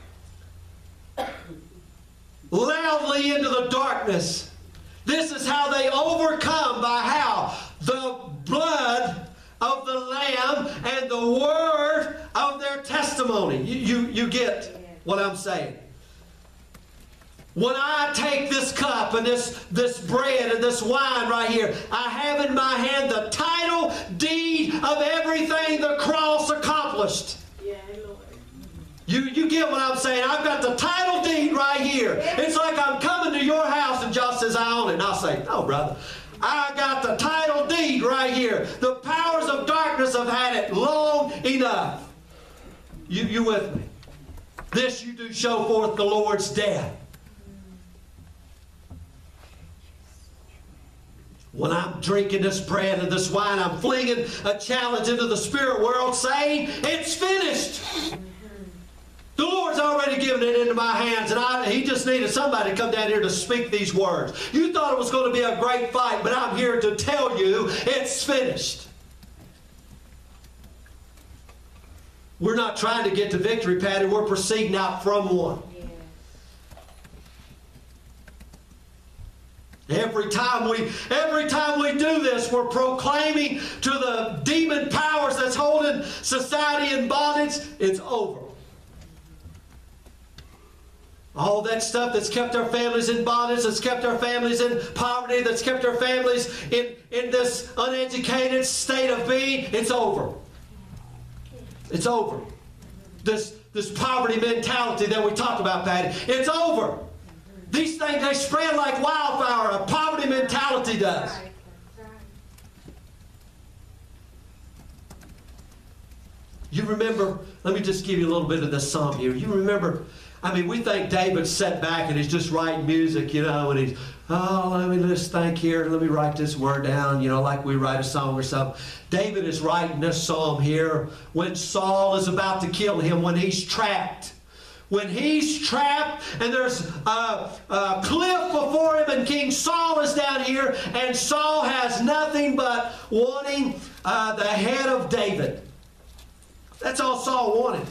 loudly into the darkness. This is how they overcome, by how? The blood of the Lamb and the word of their testimony. You get what I'm saying? When I take this cup and this bread and this wine right here, I have in my hand the title deed of everything the cross accomplished. Yeah, Lord. You get what I'm saying? I've got the title deed right here. It's like I'm coming to your house and Josh says, I own it. And I'll say, no, brother. I got the title deed right here. The powers of darkness have had it long enough. You with me? This you do show forth the Lord's death. When I'm drinking this bread and this wine, I'm flinging a challenge into the spirit world saying, it's finished. The Lord's already given it into my hands, and He just needed somebody to come down here to speak these words. You thought it was going to be a great fight, but I'm here to tell you it's finished. We're not trying to get to victory, Patty. We're proceeding out from one. Every time we do this, we're proclaiming to the demon powers that's holding society in bondage, it's over. All that stuff that's kept our families in bondage, that's kept our families in poverty, that's kept our families in this uneducated state of being, it's over. It's over. This poverty mentality that we talked about, Patty, it's over. These things, they spread like wildfire. A poverty mentality does. You remember, let me just give you a little bit of this psalm here. You remember, we think David sat back and he's just writing music, and he's, let me just think here, let me write this word down, like we write a song or something. David is writing this psalm here when Saul is about to kill him, when he's trapped. When he's trapped and there's a cliff before him and King Saul is down here and Saul has nothing but wanting the head of David. That's all Saul wanted.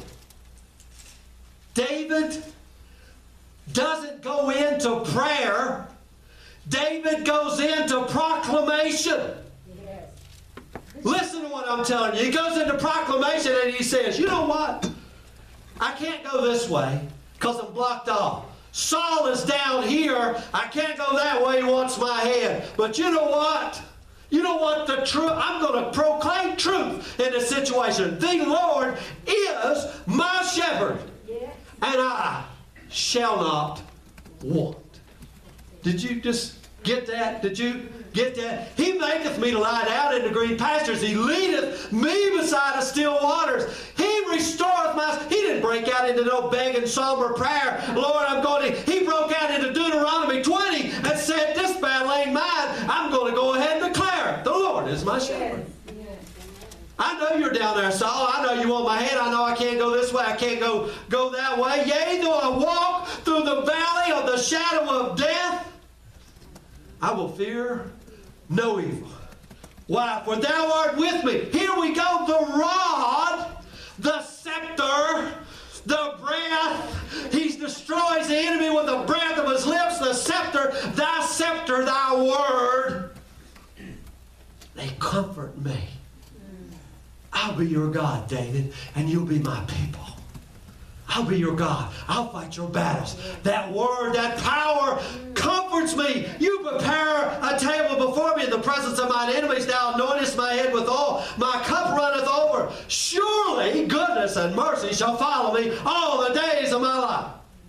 David doesn't go into prayer. David goes into proclamation. Yes. Listen to what I'm telling you. He goes into proclamation and he says, you know what? I can't go this way because I'm blocked off. Saul is down here. I can't go that way. He wants my head. But you know what? You know what? The truth. I'm going to proclaim truth in this situation. The Lord is my shepherd, and I shall not want. Did you just get that? Did you get that? He maketh me to lie down in the green pastures. He leadeth me beside the still waters. He restoreth my... He didn't break out into no begging, somber prayer. Lord, I'm going to... He broke out into Deuteronomy 20 and said, this battle ain't mine. I'm going to go ahead and declare it. The Lord is my shepherd. I know you're down there, Saul. I know you want my head. I know I can't go this way. I can't go that way. Yea, though I walk through the valley of the shadow of death, I will fear no evil. Why? For thou art with me. Here we go. The rod, the scepter, the breath. He destroys the enemy with the breath of his lips. The scepter, thy word. They comfort me. I'll be your God, David, and you'll be my people. I'll be your God. I'll fight your battles. That word, that power comforts me. You prepare a table before me in the presence of mine enemies. Thou anointest my head with oil. My cup runneth over. Surely goodness and mercy shall follow me all the days of my life.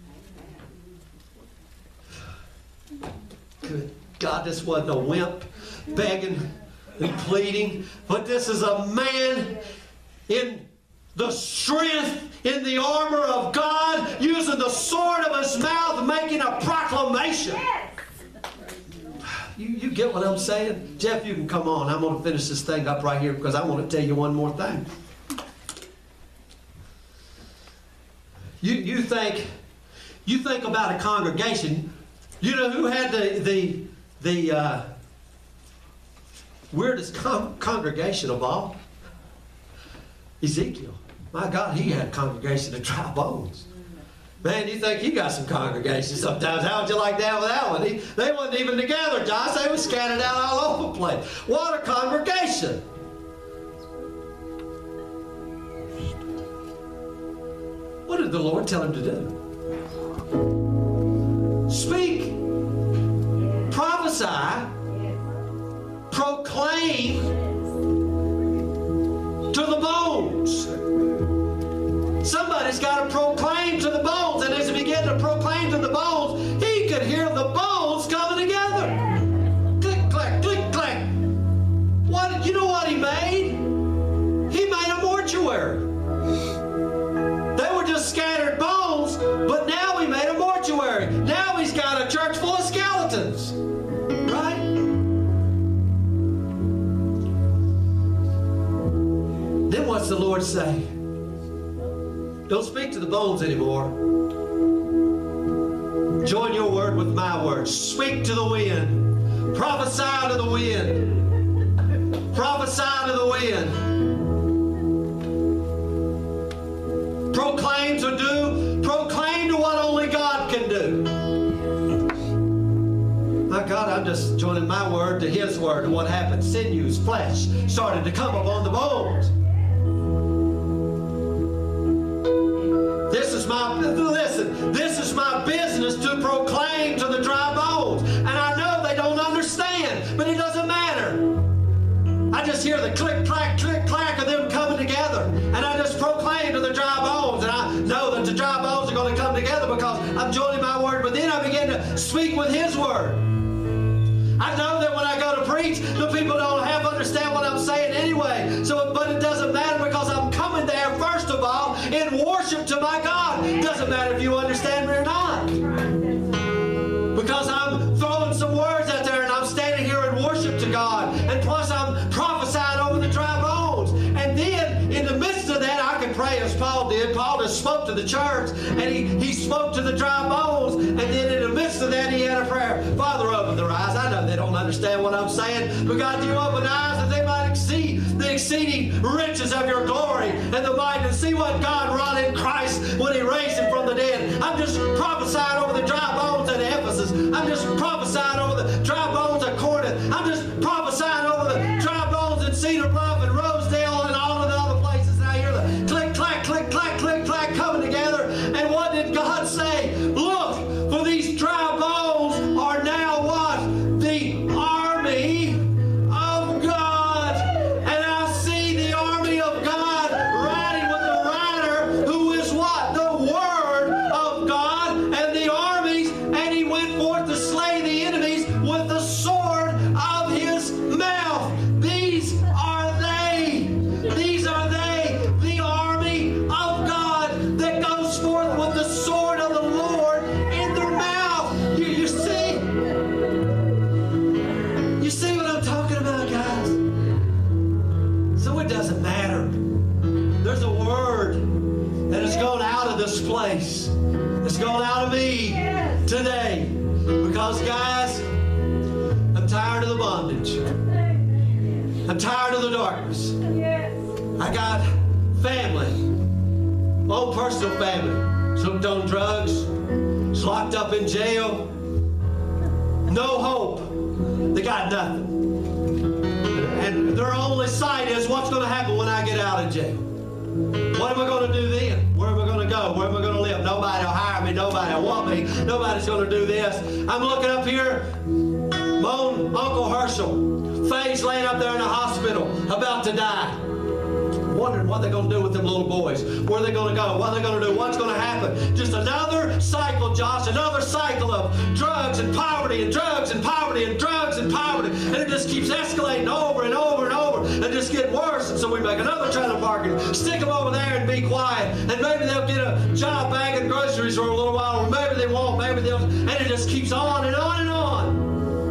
Good God, this wasn't a wimp begging and pleading, but this is a man in the strength, in the armor of God, using the sword of his mouth, making a proclamation. Yes. You get what I'm saying? Jeff, you can come on. I'm going to finish this thing up right here because I want to tell you one more thing. You think about a congregation. You know who had the weirdest congregation of all? Ezekiel. My God, he had a congregation of dry bones. Man, you think he got some congregations sometimes. How would you like that with that one? They wasn't even together, Josh. They were scattered out all over the place. What a congregation. What did the Lord tell him to do? Speak. Prophesy. Proclaim to the bones. Somebody's got to proclaim to the bones. And as he began to proclaim to the bones, he could hear the bones coming together. Click, clack, click, clack. You know what he made? He made a mortuary. They were just scattered bones, but now he made a mortuary. Now he's got a church full of skeletons. Right? Then what's the Lord say? Don't speak to the bones anymore. Join your word with my word. Speak to the wind. Prophesy to the wind. Prophesy to the wind. Proclaim to do. Proclaim to what only God can do. My God, I'm just joining my word to his word. And what happened? Sinews, flesh started to come upon the bones. This is my business to proclaim to the dry bones. And I know they don't understand, but it doesn't matter. I just hear the click, clack of them coming together. And I just proclaim to the dry bones. And I know speak with His word. I know that when I go to preach, the people don't half understand what I'm saying anyway. But it doesn't matter because I'm coming there, first of all, in worship to my God. It doesn't matter if you understand me or not. Because I'm throwing some words out there and I'm standing here in worship to God. And plus I'm prophesying over the dry bones. And then in the midst of that, I can pray as Paul did. Paul just spoke to the church and he spoke to the dry bones. And then in the midst of that, he had a prayer. Father, open their eyes. I know they don't understand what I'm saying. But God, you open their eyes that they might see the exceeding riches of your glory and the might and see what God wrought in Christ when He raised Him from the dead. I'm just prophesying over the dry bones at Ephesus. I'm just prophesying over the dry bones at Corinth. I'm just prophesying over the dry bones in Cedar Bluff and Rosedale and all of the other places. And I hear the click, clack, click, clack, click, clack coming together. And what did God say? Look, for these dry bones are now what? The army of God. And I see the army of God riding with the rider who is what? The Word of God and the armies. And He went forth to slay the enemies with the sword of His mouth. These are they. These are they, the army of God that goes forth with the sword of the Lord in their mouth. You see? You see what I'm talking about, guys? So it doesn't matter. There's a word that has gone out of this place. It's gone out of me today. Because, guys, I'm tired of the bondage. I'm tired of the darkness. I got family, my own personal family, hooked on drugs, is locked up in jail, no hope. They got nothing. And their only sight is what's going to happen when I get out of jail. What am I going to do then? Where am I going to go? Where am I going to live? Nobody will hire me. Nobody will want me. Nobody's going to do this. I'm looking up here. My own Uncle Herschel. Faye's laying up there in the hospital, about to die. Wondering what they're going to do with them little boys. Where are they going to go? What are they going to do? What's going to happen? Just another cycle, Josh. Another cycle of drugs and poverty and drugs and poverty and drugs and poverty. And it just keeps escalating over and over and over and just get worse. And so we make another trailer park and stick them over there and be quiet. And maybe they'll get a job bagging groceries for a little while. Or maybe they won't. Maybe they'll. And it just keeps on and on and on.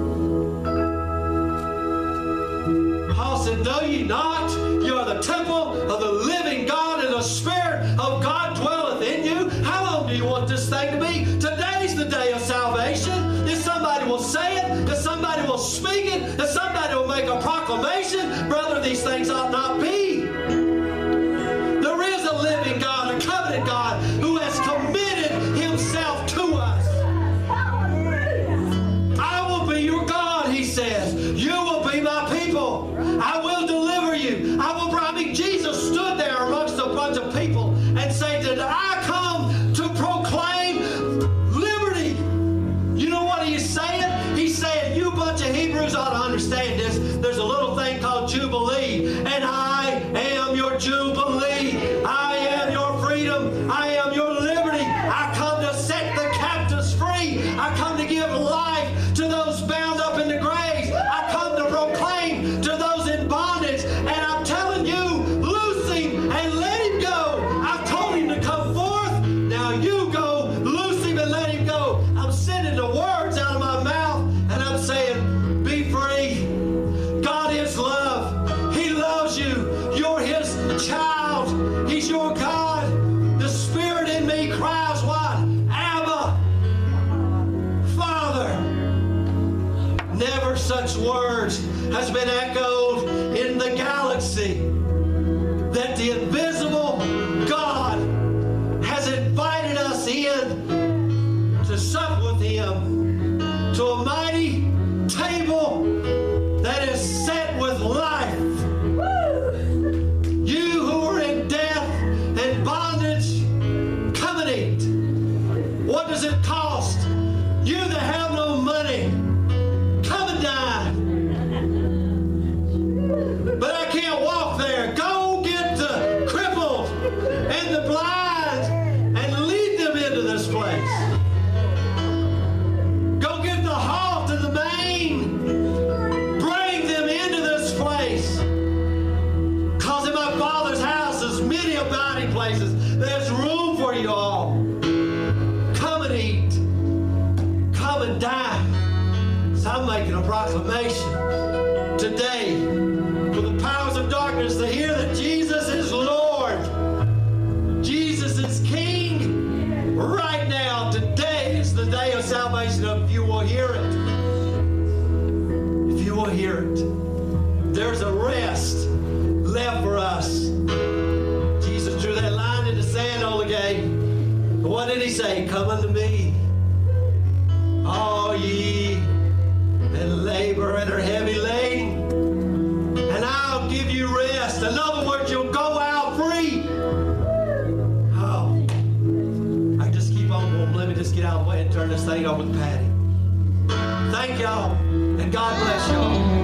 Paul said, know ye not, you are the temple of the living God, and the Spirit of God dwelleth in you. How long do you want this thing to be? Today's the day of salvation. If somebody will say it, if somebody will speak it, if somebody will make a proclamation, brother, these things ought not be. There is a living God, a covenant God, who has committed Himself to us. I will be your God, He says. You will be my people. I will deliver you. Jesus stood there amongst a bunch of people and said, did I come to proclaim liberty? You know what He's saying? He's saying, you bunch of Hebrews ought to understand this. There's a little thing called Jubilee, and I am your Jubilee. I am your freedom. I am your liberty. I come to set the captives free. I come to give life to those bound up in the graves. I come to proclaim to those in bondage. And I'm telling you, loose him and let him go. I've told him to come forth. Now you go, loose him and let him go. I'm sending the words out of my mouth, and I'm saying, be free. God is love. He loves you. You're His child. He's your God. The Spirit in me cries what? Abba, Father. Never such words has been echoed in the galaxy that the invisible God has invited us in to sup with Him, to a mighty table that is set with life. You who are in death and bondage, come and eat. What does it cost? You that have no money, come and dine. But I can't walk there. Go get the crippled places. There's room for you all. Come and eat. Come and dine. So I'm making a proclamation today for the powers of darkness to hear that Jesus is Lord. Jesus is King. Right now, today is the day of salvation. If you will hear it. If you will hear it. There's a rest left for us. Jesus drew that line in the sand on the gate. What did he say? Come unto me, all ye that labor and are heavy laden, and I'll give you rest. In other words, you'll go out free. Oh, I just keep on going. Let me just get out of the way and turn this thing over to Patty. Thank y'all, and God bless y'all.